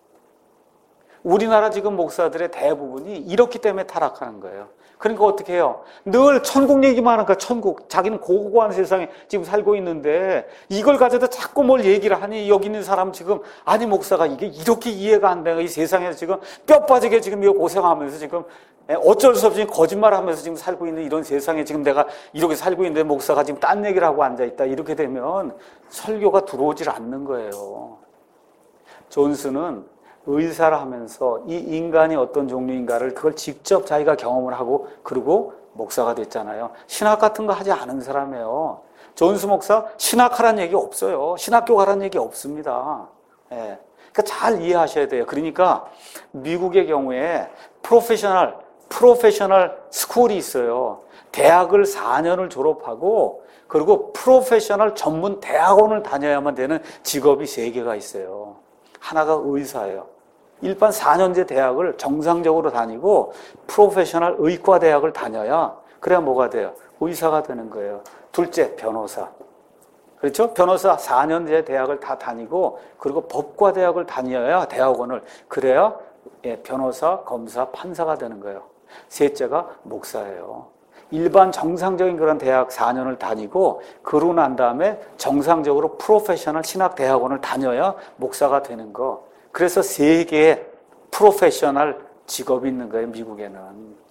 우리나라 지금 목사들의 대부분이 이렇기 때문에 타락하는 거예요. 그러니까 어떻게 해요? 늘 천국 얘기만 하니까 천국, 자기는 고고한 세상에 지금 살고 있는데 이걸 가져다 자꾸 뭘 얘기를 하니 여기 있는 사람 지금 아니 목사가 이게 이렇게 이해가 안 돼요. 이 세상에서 지금 뼈 빠지게 지금 이거 고생하면서 지금 어쩔 수 없이 거짓말하면서 지금 살고 있는 이런 세상에 지금 내가 이렇게 살고 있는데 목사가 지금 딴 얘기를 하고 앉아있다. 이렇게 되면 설교가 들어오질 않는 거예요. 존스는 의사를 하면서 이 인간이 어떤 종류인가를 그걸 직접 자기가 경험을 하고 그리고 목사가 됐잖아요. 신학 같은 거 하지 않은 사람이에요. 존스 목사 신학하라는 얘기 없어요. 신학교 가라는 얘기 없습니다. 예. 그러니까 잘 이해하셔야 돼요. 그러니까 미국의 경우에 프로페셔널 프로페셔널 스쿨이 있어요. 대학을 사 년을 졸업하고 그리고 프로페셔널 전문 대학원을 다녀야만 되는 직업이 세 개가 있어요. 하나가 의사예요. 일반 사 년제 대학을 정상적으로 다니고 프로페셔널 의과 대학을 다녀야 그래야 뭐가 돼요? 의사가 되는 거예요. 둘째, 변호사. 그렇죠? 변호사 사 년제 대학을 다 다니고 그리고 법과 대학을 다녀야 대학원을 그래야 예, 변호사, 검사, 판사가 되는 거예요. 셋째가 목사예요. 일반 정상적인 그런 대학 사 년을 다니고 그러고 난 다음에 정상적으로 프로페셔널 신학 대학원을 다녀야 목사가 되는 거. 그래서 세 개의 프로페셔널 직업이 있는 거예요, 미국에는.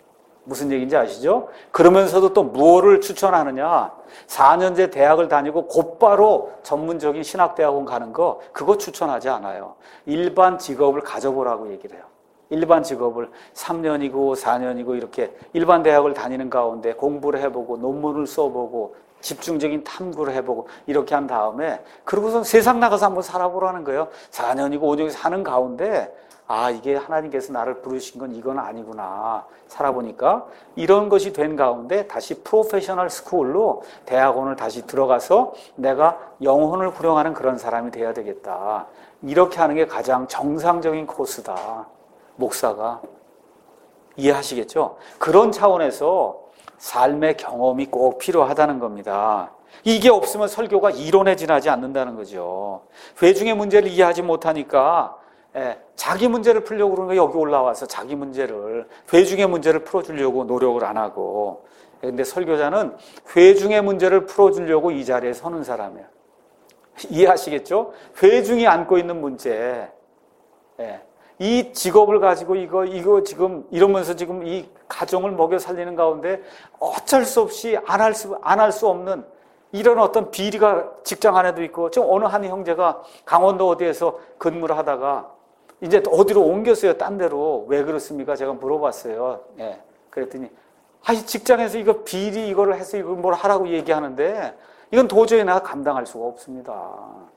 무슨 얘기인지 아시죠? 그러면서도 또 무엇을 추천하느냐? 사 년제 대학을 다니고 곧바로 전문적인 신학대학원 가는 거, 그거 추천하지 않아요. 일반 직업을 가져보라고 얘기를 해요. 일반 직업을 삼 년이고 사 년이고 이렇게 일반 대학을 다니는 가운데 공부를 해보고 논문을 써보고 집중적인 탐구를 해보고 이렇게 한 다음에 그러고서 세상 나가서 한번 살아보라는 거예요. 사 년이고 오 년이고 사는 가운데 아, 이게 하나님께서 나를 부르신 건 이건 아니구나. 살아보니까 이런 것이 된 가운데 다시 프로페셔널 스쿨로 대학원을 다시 들어가서 내가 영혼을 후령하는 그런 사람이 돼야 되겠다. 이렇게 하는 게 가장 정상적인 코스다. 목사가. 이해하시겠죠? 그런 차원에서 삶의 경험이 꼭 필요하다는 겁니다. 이게 없으면 설교가 이론에 지나지 않는다는 거죠. 회중의 문제를 이해하지 못하니까 예, 자기 문제를 풀려고 그러는 거예요. 여기 올라와서 자기 문제를, 회중의 문제를 풀어주려고 노력을 안 하고. 근데 설교자는 회중의 문제를 풀어주려고 이 자리에 서는 사람이에요. 이해하시겠죠? 회중이 안고 있는 문제. 예, 이 직업을 가지고 이거, 이거 지금 이러면서 지금 이 가정을 먹여 살리는 가운데 어쩔 수 없이 안 할 수, 안 할 수 없는 이런 어떤 비리가 직장 안에도 있고, 지금 어느 한 형제가 강원도 어디에서 근무를 하다가 이제 어디로 옮겼어요. 딴 데로. 왜 그렇습니까? 제가 물어봤어요. 예. 그랬더니 아, 직장에서 이거 비리 이거를 해서 이걸 뭘 하라고 얘기하는데 이건 도저히 내가 감당할 수가 없습니다.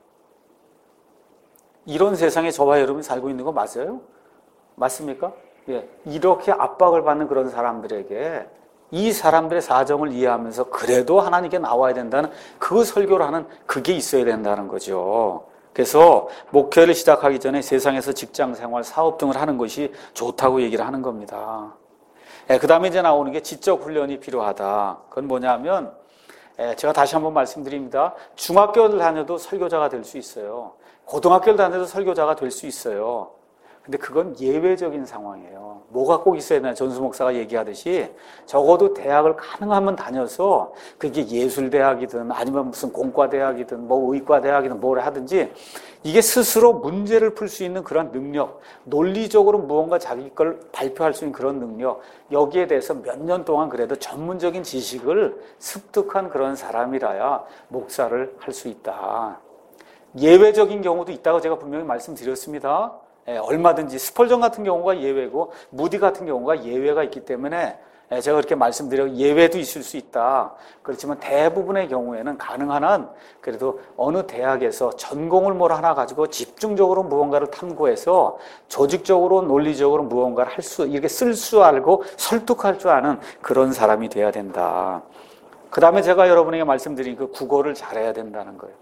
이런 세상에 저와 여러분이 살고 있는 거 맞아요? 맞습니까? 예. 이렇게 압박을 받는 그런 사람들에게 이 사람들의 사정을 이해하면서 그래도 하나님께 나와야 된다는 그 설교를 하는 그게 있어야 된다는 거죠. 그래서 목회를 시작하기 전에 세상에서 직장 생활, 사업 등을 하는 것이 좋다고 얘기를 하는 겁니다. 예, 그 다음에 이제 나오는 게 지적 훈련이 필요하다. 그건 뭐냐면, 예, 제가 다시 한번 말씀드립니다. 중학교를 다녀도 설교자가 될 수 있어요. 고등학교를 다녀도 설교자가 될 수 있어요. 근데 그건 예외적인 상황이에요. 뭐가 꼭 있어야 되나? 전수 목사가 얘기하듯이 적어도 대학을 가능하면 다녀서 그게 예술대학이든 아니면 무슨 공과대학이든 뭐 의과대학이든 뭘 하든지 이게 스스로 문제를 풀 수 있는 그런 능력, 논리적으로 무언가 자기 걸 발표할 수 있는 그런 능력, 여기에 대해서 몇 년 동안 그래도 전문적인 지식을 습득한 그런 사람이라야 목사를 할 수 있다. 예외적인 경우도 있다고 제가 분명히 말씀드렸습니다. 예, 얼마든지 스펄전 같은 경우가 예외고 무디 같은 경우가 예외가 있기 때문에 예, 제가 그렇게 말씀드려 예외도 있을 수 있다. 그렇지만 대부분의 경우에는 가능한 한 그래도 어느 대학에서 전공을 뭘 하나 가지고 집중적으로 무언가를 탐구해서 조직적으로 논리적으로 무언가를 할 수 이렇게 쓸 수 알고 설득할 줄 아는 그런 사람이 돼야 된다. 그 다음에 제가 여러분에게 말씀드린 그 국어를 잘해야 된다는 거예요.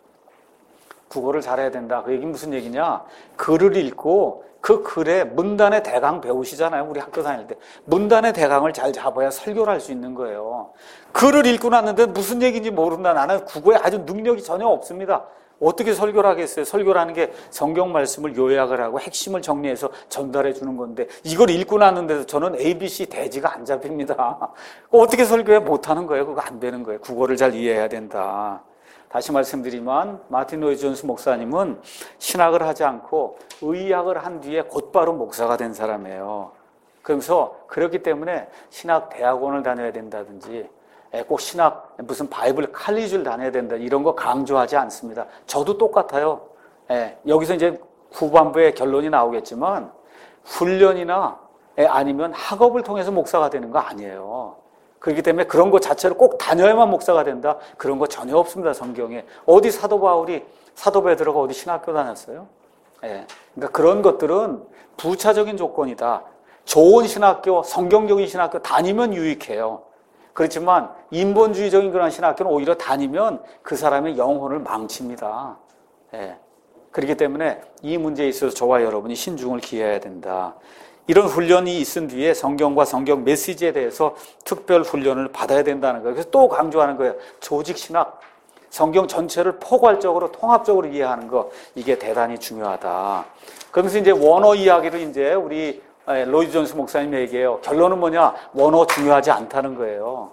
국어를 잘해야 된다. 그 얘기 무슨 얘기냐? 글을 읽고 그 글에 문단의 대강 배우시잖아요. 우리 학교 다닐 때. 문단의 대강을 잘 잡아야 설교를 할 수 있는 거예요. 글을 읽고 났는데 무슨 얘기인지 모른다. 나는 국어에 아주 능력이 전혀 없습니다. 어떻게 설교를 하겠어요? 설교라는 게 성경 말씀을 요약을 하고 핵심을 정리해서 전달해 주는 건데 이걸 읽고 났는데도 저는 에이비씨 대지가 안 잡힙니다. 어떻게 설교해? 못하는 거예요. 그거 안 되는 거예요. 국어를 잘 이해해야 된다. 다시 말씀드리면 마틴 로이드 존스 목사님은 신학을 하지 않고 의학을 한 뒤에 곧바로 목사가 된 사람이에요. 그래서 그렇기 때문에 신학 대학원을 다녀야 된다든지 꼭 신학 무슨 바이블 칼리지를 다녀야 된다 이런 거 강조하지 않습니다. 저도 똑같아요. 여기서 이제 후반부에 결론이 나오겠지만 훈련이나 아니면 학업을 통해서 목사가 되는 거 아니에요. 그렇기 때문에 그런 것 자체를 꼭 다녀야만 목사가 된다? 그런 거 전혀 없습니다, 성경에. 어디 사도 바울이 사도 베드로가 어디 신학교 다녔어요? 예. 그러니까 그런 것들은 부차적인 조건이다. 좋은 신학교, 성경적인 신학교 다니면 유익해요. 그렇지만 인본주의적인 그런 신학교는 오히려 다니면 그 사람의 영혼을 망칩니다. 예. 그렇기 때문에 이 문제에 있어서 저와 여러분이 신중을 기해야 된다. 이런 훈련이 있은 뒤에 성경과 성경 메시지에 대해서 특별 훈련을 받아야 된다는 거예요. 그래서 또 강조하는 거예요. 조직신학, 성경 전체를 포괄적으로 통합적으로 이해하는 거, 이게 대단히 중요하다. 그러면서 이제 원어 이야기를 이제 우리 로이드 존스 목사님이 얘기해요. 결론은 뭐냐? 원어 중요하지 않다는 거예요.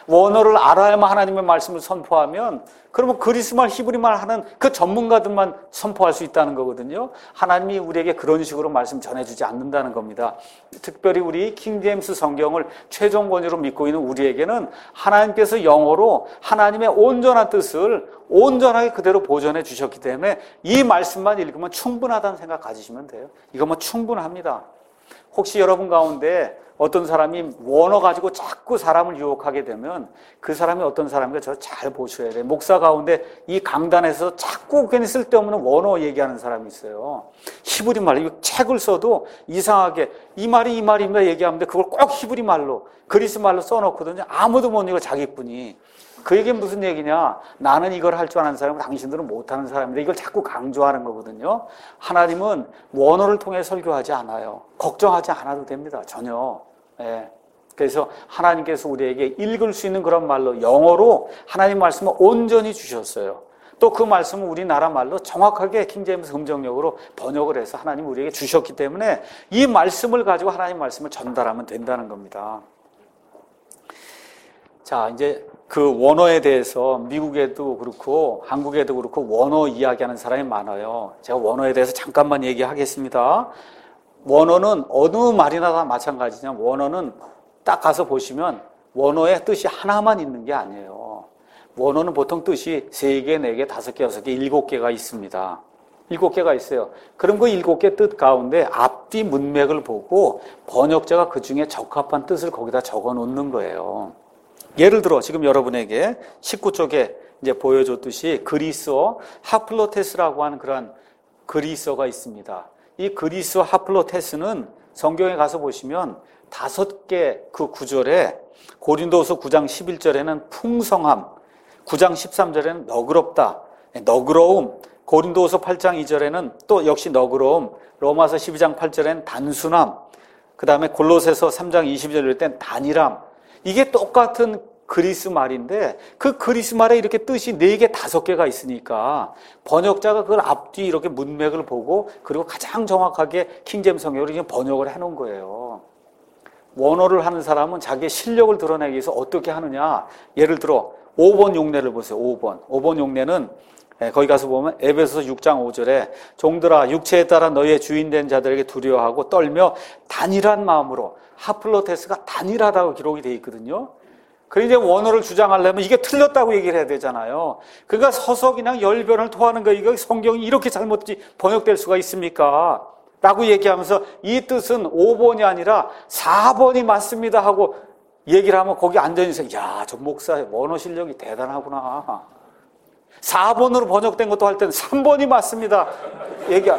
원어를 알아야만 하나님의 말씀을 선포하면 그러면 그리스말, 히브리말 하는 그 전문가들만 선포할 수 있다는 거거든요. 하나님이 우리에게 그런 식으로 말씀 전해주지 않는다는 겁니다. 특별히 우리 킹제임스 성경을 최종 권위로 믿고 있는 우리에게는 하나님께서 영어로 하나님의 온전한 뜻을 온전하게 그대로 보존해 주셨기 때문에 이 말씀만 읽으면 충분하다는 생각 가지시면 돼요. 이거면 충분합니다. 혹시 여러분 가운데 어떤 사람이 원어 가지고 자꾸 사람을 유혹하게 되면 그 사람이 어떤 사람인가 저 잘 보셔야 돼요. 목사 가운데 이 강단에서 자꾸 괜히 쓸데없는 원어 얘기하는 사람이 있어요. 히브리 말, 이 책을 써도 이상하게 이 말이 이 말입니다 얘기하는데 그걸 꼭 히브리 말로, 그리스 말로 써놓거든요. 아무도 못 읽어, 자기뿐이. 그 얘기는 무슨 얘기냐? 나는 이걸 할 줄 아는 사람은 당신들은 못하는 사람인데 이걸 자꾸 강조하는 거거든요. 하나님은 원어를 통해 설교하지 않아요. 걱정하지 않아도 됩니다. 전혀. 예. 그래서 하나님께서 우리에게 읽을 수 있는 그런 말로, 영어로 하나님 말씀을 온전히 주셨어요. 또 그 말씀은 우리나라 말로 정확하게 킹제임스 음정역으로 번역을 해서 하나님 우리에게 주셨기 때문에 이 말씀을 가지고 하나님 말씀을 전달하면 된다는 겁니다. 자, 이제 그 원어에 대해서 미국에도 그렇고 한국에도 그렇고 원어 이야기하는 사람이 많아요. 제가 원어에 대해서 잠깐만 얘기하겠습니다. 원어는 어느 말이나 다 마찬가지냐. 원어는 딱 가서 보시면 원어의 뜻이 하나만 있는 게 아니에요. 원어는 보통 뜻이 세 개, 네 개, 다섯 개, 여섯 개, 일곱 개가 있습니다. 일곱 개가 있어요. 그럼 그 일곱 개 뜻 가운데 앞뒤 문맥을 보고 번역자가 그 중에 적합한 뜻을 거기다 적어 놓는 거예요. 예를 들어 지금 여러분에게 십구 쪽에 이제 보여줬듯이 그리스어 하플로테스라고 하는 그런 그리스어가 있습니다. 이 그리스어 하플로테스는 성경에 가서 보시면 다섯 개 그 구절에 고린도서 구 장 십일 절에는 풍성함, 구 장 십삼 절에는 너그럽다, 너그러움, 고린도서 팔 장 이 절에는 또 역시 너그러움, 로마서 십이 장 팔 절에는 단순함, 그 다음에 골로새서 삼 장 이십 절일 땐 단일함. 이게 똑같은 그리스 말인데 그 그리스 말에 이렇게 뜻이 네 개, 다섯 개가 있으니까 번역자가 그걸 앞뒤 이렇게 문맥을 보고 그리고 가장 정확하게 킹제임스 성경으로 번역을 해놓은 거예요. 원어를 하는 사람은 자기의 실력을 드러내기 위해서 어떻게 하느냐. 예를 들어 오 번 용례를 보세요. 오 번. 오 번 용례는 거기 가서 보면 에베소서 육 장 오 절에 종들아 육체에 따라 너희의 주인된 자들에게 두려워하고 떨며 단일한 마음으로, 하플로테스가 단일하다고 기록이 되어 있거든요. 그런데 이제 원어를 주장하려면 이게 틀렸다고 얘기를 해야 되잖아요. 그러니까 서서 그냥 열변을 토하는 거, 이거 성경이 이렇게 잘못 번역될 수가 있습니까? 라고 얘기하면서 이 뜻은 오 번이 아니라 사 번이 맞습니다 하고 얘기를 하면 거기 앉아있는 야, 저 목사의 원어 실력이 대단하구나. 사 번으로 번역된 것도 할 때는 삼 번이 맞습니다. 얘기하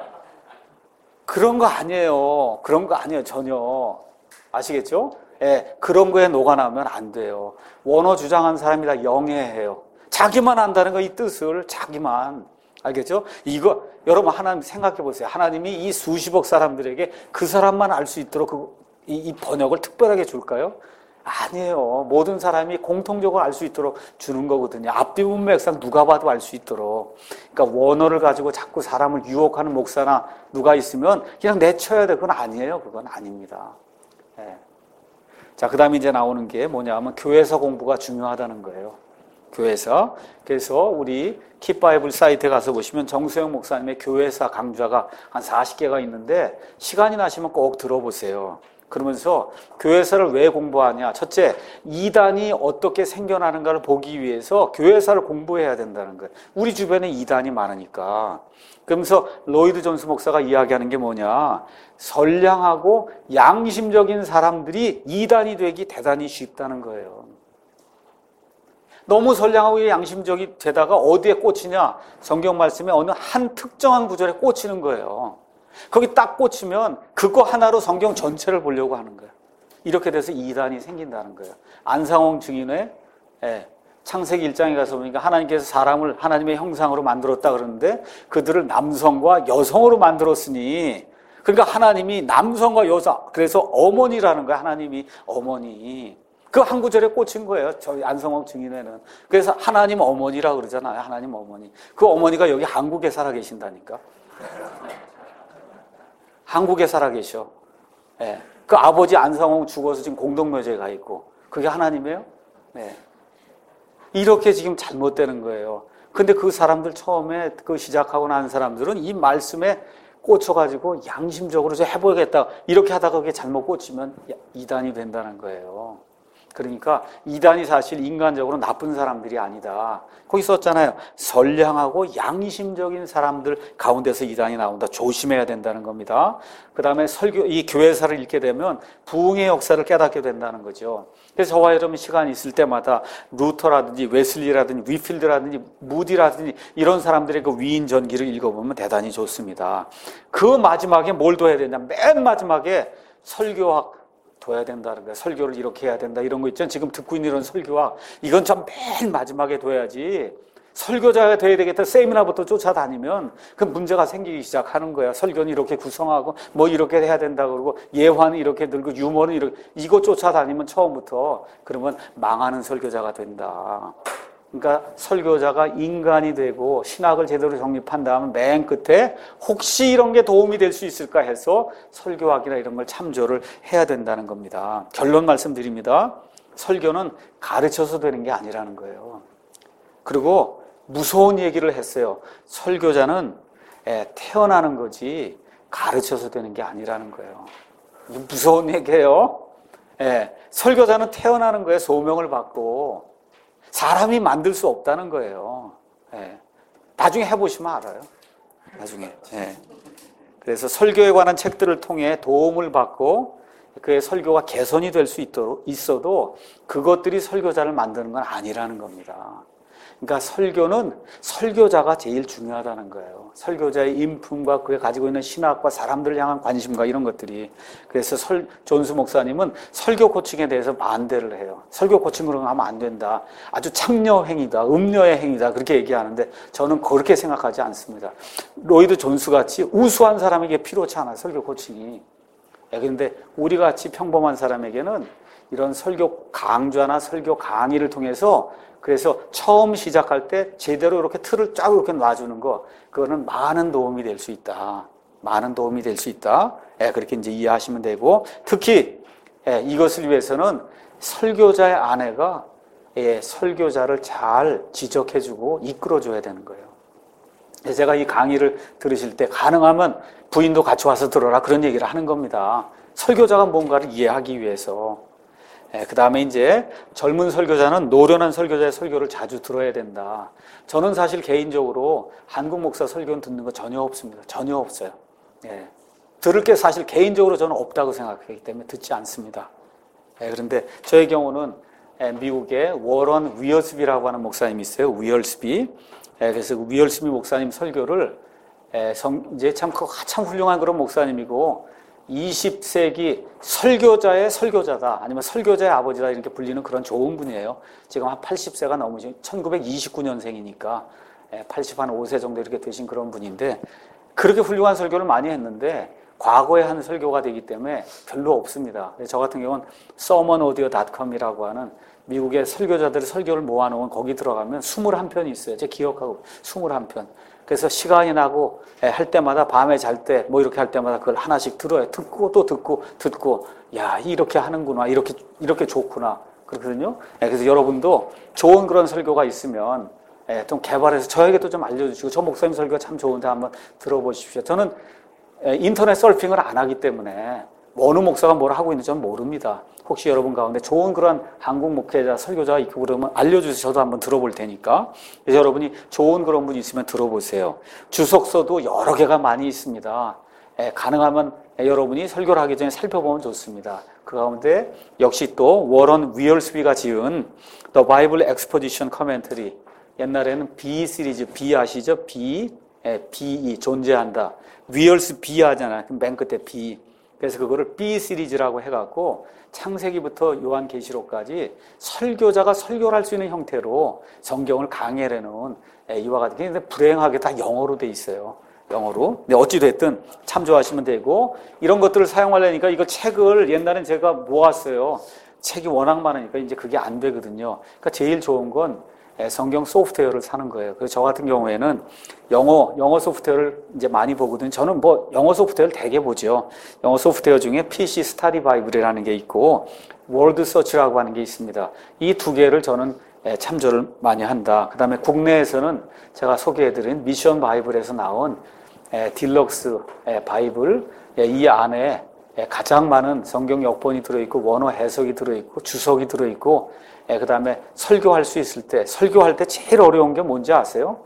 그런 거 아니에요. 그런 거 아니에요. 전혀. 아시겠죠? 예, 그런 거에 녹아나면 안 돼요. 원어 주장한 사람이 다 영해해요. 자기만 안다는 거, 이 뜻을 자기만. 알겠죠? 이거 여러분 하나님 생각해 보세요. 하나님이 이 수십억 사람들에게 그 사람만 알 수 있도록 그, 이, 이 번역을 특별하게 줄까요? 아니에요. 모든 사람이 공통적으로 알 수 있도록 주는 거거든요. 앞뒤 문맥상 누가 봐도 알 수 있도록. 그러니까 원어를 가지고 자꾸 사람을 유혹하는 목사나 누가 있으면 그냥 내쳐야 돼. 그건 아니에요. 그건 아닙니다. 예. 자, 그 다음에 이제 나오는 게 뭐냐 하면 교회에서 공부가 중요하다는 거예요. 교회에서. 그래서 우리 킵바이블 사이트에 가서 보시면 정수영 목사님의 교회사 강좌가 한 사십 개가 있는데 시간이 나시면 꼭 들어보세요. 그러면서 교회사를 왜 공부하냐. 첫째, 이단이 어떻게 생겨나는가를 보기 위해서 교회사를 공부해야 된다는 거예요. 우리 주변에 이단이 많으니까. 그러면서 로이드 존스 목사가 이야기하는 게 뭐냐. 선량하고 양심적인 사람들이 이단이 되기 대단히 쉽다는 거예요. 너무 선량하고 양심적이 되다가 어디에 꽂히냐. 성경 말씀에 어느 한 특정한 구절에 꽂히는 거예요. 거기 딱 꽂히면 그거 하나로 성경 전체를 보려고 하는 거예요. 이렇게 돼서 이단이 생긴다는 거예요. 안상홍 증인의 예, 창세기 일 장에 가서 보니까 하나님께서 사람을 하나님의 형상으로 만들었다 그러는데 그들을 남성과 여성으로 만들었으니, 그러니까 하나님이 남성과 여성, 그래서 어머니라는 거야. 하나님이 어머니. 그 한 구절에 꽂힌 거예요. 저희 안성홍 증인에는. 그래서 하나님 어머니라고 그러잖아요. 하나님 어머니. 그 어머니가 여기 한국에 살아 계신다니까. 한국에 살아 계셔. 예. 그 아버지 안상홍 죽어서 지금 공동묘지에 가 있고. 그게 하나님이에요? 네. 이렇게 지금 잘못되는 거예요. 근데 그 사람들 처음에 그 시작하고 난 사람들은 이 말씀에 꽂혀가지고 양심적으로 저 해보겠다. 이렇게 하다가 그게 잘못 꽂히면 이단이 된다는 거예요. 그러니까 이단이 사실 인간적으로 나쁜 사람들이 아니다. 거기 썼잖아요. 선량하고 양심적인 사람들 가운데서 이단이 나온다. 조심해야 된다는 겁니다. 그 다음에 설교, 이 교회사를 읽게 되면 부흥의 역사를 깨닫게 된다는 거죠. 그래서 저와 여러분 시간이 있을 때마다 루터라든지 웨슬리라든지 위필드라든지 무디라든지 이런 사람들의 그 위인 전기를 읽어보면 대단히 좋습니다. 그 마지막에 뭘 둬야 되냐? 맨 마지막에 설교학 둬야 된다는 거야. 설교를 이렇게 해야 된다. 이런 거 있잖아요. 지금 듣고 있는 이런 설교학. 이건 참 맨 마지막에 둬야지. 설교자가 돼야 되겠다. 세미나부터 쫓아다니면 그 문제가 생기기 시작하는 거야. 설교는 이렇게 구성하고 뭐 이렇게 해야 된다 그러고 예화는 이렇게 들고 유머는 이렇게 이거 쫓아다니면 처음부터 그러면 망하는 설교자가 된다. 그러니까 설교자가 인간이 되고 신학을 제대로 정립한 다음에 맨 끝에 혹시 이런 게 도움이 될 수 있을까 해서 설교학이나 이런 걸 참조를 해야 된다는 겁니다. 결론 말씀드립니다. 설교는 가르쳐서 되는 게 아니라는 거예요. 그리고 무서운 얘기를 했어요. 설교자는 태어나는 거지 가르쳐서 되는 게 아니라는 거예요. 무서운 얘기예요. 설교자는 태어나는 거예요. 소명을 받고. 사람이 만들 수 없다는 거예요. 예. 나중에 해보시면 알아요. 나중에. 예. 그래서 설교에 관한 책들을 통해 도움을 받고 그의 설교가 개선이 될 수 있어도 그것들이 설교자를 만드는 건 아니라는 겁니다. 그러니까 설교는 설교자가 제일 중요하다는 거예요. 설교자의 인품과 그가 가지고 있는 신학과 사람들을 향한 관심과 이런 것들이. 그래서 설, 존스 목사님은 설교 코칭에 대해서 반대를 해요. 설교 코칭으로 하면 안 된다. 아주 창녀 행위다. 음녀의 행위다. 그렇게 얘기하는데 저는 그렇게 생각하지 않습니다. 로이드 존스 같이 우수한 사람에게 필요치 않아요. 설교 코칭이. 그런데 우리같이 평범한 사람에게는 이런 설교 강좌나 설교 강의를 통해서 그래서 처음 시작할 때 제대로 이렇게 틀을 쫙 이렇게 놔주는 거, 그거는 많은 도움이 될 수 있다. 많은 도움이 될 수 있다. 예, 그렇게 이제 이해하시면 되고, 특히 예, 이것을 위해서는 설교자의 아내가 예, 설교자를 잘 지적해주고 이끌어줘야 되는 거예요. 제가 이 강의를 들으실 때 가능하면 부인도 같이 와서 들어라 그런 얘기를 하는 겁니다. 설교자가 뭔가를 이해하기 위해서. 예, 그 다음에 이제 젊은 설교자는 노련한 설교자의 설교를 자주 들어야 된다. 저는 사실 개인적으로 한국 목사 설교는 듣는 거 전혀 없습니다. 전혀 없어요. 예, 들을 게 사실 개인적으로 저는 없다고 생각하기 때문에 듣지 않습니다. 예, 그런데 저의 경우는 예, 미국의 워런 위얼스비라고 하는 목사님이 있어요. 위얼스비. 예, 그래서 그 위얼스비 목사님 설교를 예, 성, 이제 참, 참 훌륭한 그런 목사님이고 이십 세기 설교자의 설교자다 아니면 설교자의 아버지다 이렇게 불리는 그런 좋은 분이에요. 지금 한 팔십 세가 넘으신 천구백이십구 년생이니까 팔십오 세 정도 이렇게 되신 그런 분인데 그렇게 훌륭한 설교를 많이 했는데 과거에 한 설교가 되기 때문에 별로 없습니다. 저 같은 경우는 서먼 오디오 닷컴이라고 하는 미국의 설교자들의 설교를 모아놓은 거기 들어가면 이십일 편이 있어요. 제가 기억하고 이십일 편. 그래서 시간이 나고 할 때마다 밤에 잘 때 뭐 이렇게 할 때마다 그걸 하나씩 들어요. 듣고 또 듣고 듣고 야 이렇게 하는구나 이렇게 이렇게 좋구나 그렇거든요. 그래서 여러분도 좋은 그런 설교가 있으면 좀 개발해서 저에게도 좀 알려주시고 저 목사님 설교가 참 좋은데 한번 들어보십시오. 저는 인터넷 서핑을 안 하기 때문에 어느 목사가 뭘 하고 있는지 저는 모릅니다. 혹시 여러분 가운데 좋은 그런 한국 목회자, 설교자가 있고 그러면 알려주세요. 저도 한번 들어볼 테니까. 그래서 여러분이 좋은 그런 분이 있으면 들어보세요. 주석서도 여러 개가 많이 있습니다. 예, 가능하면 여러분이 설교를 하기 전에 살펴보면 좋습니다. 그 가운데 역시 또 워런 위얼스비가 지은 The Bible Exposition Commentary. 옛날에는 B 시리즈, B 아시죠? B, 예, B, 존재한다. 위얼스 B 하잖아요. 맨 끝에 B. 그래서 그거를 B 시리즈라고 해갖고 창세기부터 요한계시록까지 설교자가 설교를 할 수 있는 형태로 성경을 강해내는 이와 같은 게 근데 불행하게 다 영어로 돼 있어요. 영어로. 근데 어찌됐든 참조하시면 되고 이런 것들을 사용하려니까 이거 책을 옛날엔 제가 모았어요. 책이 워낙 많으니까 이제 그게 안 되거든요. 그러니까 제일 좋은 건 성경 소프트웨어를 사는 거예요. 그래서 저 같은 경우에는 영어, 영어 소프트웨어를 이제 많이 보거든요. 저는 뭐 영어 소프트웨어를 되게 보죠. 영어 소프트웨어 중에 피씨 스타디 바이블이라는 게 있고, 월드 서치라고 하는 게 있습니다. 이 두 개를 저는 참조를 많이 한다. 그 다음에 국내에서는 제가 소개해드린 미션 바이블에서 나온 딜럭스 바이블, 이 안에 가장 많은 성경 역본이 들어있고 원어 해석이 들어있고 주석이 들어있고 그 다음에 설교할 수 있을 때, 설교할 때 제일 어려운 게 뭔지 아세요?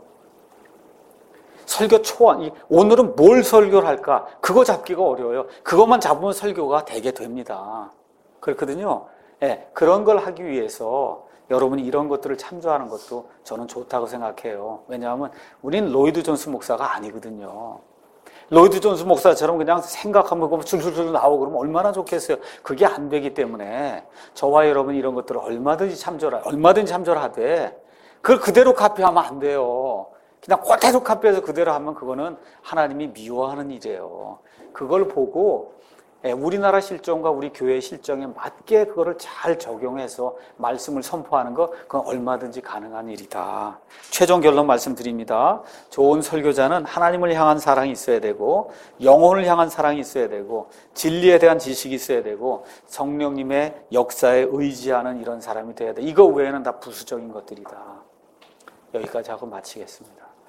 설교 초안, 오늘은 뭘 설교를 할까? 그거 잡기가 어려워요. 그것만 잡으면 설교가 되게 됩니다. 그렇거든요. 예, 그런 걸 하기 위해서 여러분이 이런 것들을 참조하는 것도 저는 좋다고 생각해요. 왜냐하면 우린 로이드 존스 목사가 아니거든요. 로이드 존스 목사처럼 그냥 생각하면 그거 줄줄줄 나오고 그러면 얼마나 좋겠어요. 그게 안 되기 때문에 저와 여러분 이런 것들을 얼마든지 참조를, 얼마든지 참조를 하되 그걸 그대로 카피하면 안 돼요. 그냥 그대로 카피해서 그대로 하면 그거는 하나님이 미워하는 일이에요. 그걸 보고 우리나라 실정과 우리 교회 실정에 맞게 그거를 잘 적용해서 말씀을 선포하는 거, 그건 얼마든지 가능한 일이다. 최종 결론 말씀드립니다. 좋은 설교자는 하나님을 향한 사랑이 있어야 되고, 영혼을 향한 사랑이 있어야 되고, 진리에 대한 지식이 있어야 되고, 성령님의 역사에 의지하는 이런 사람이 돼야 돼. 이거 외에는 다 부수적인 것들이다. 여기까지 하고 마치겠습니다.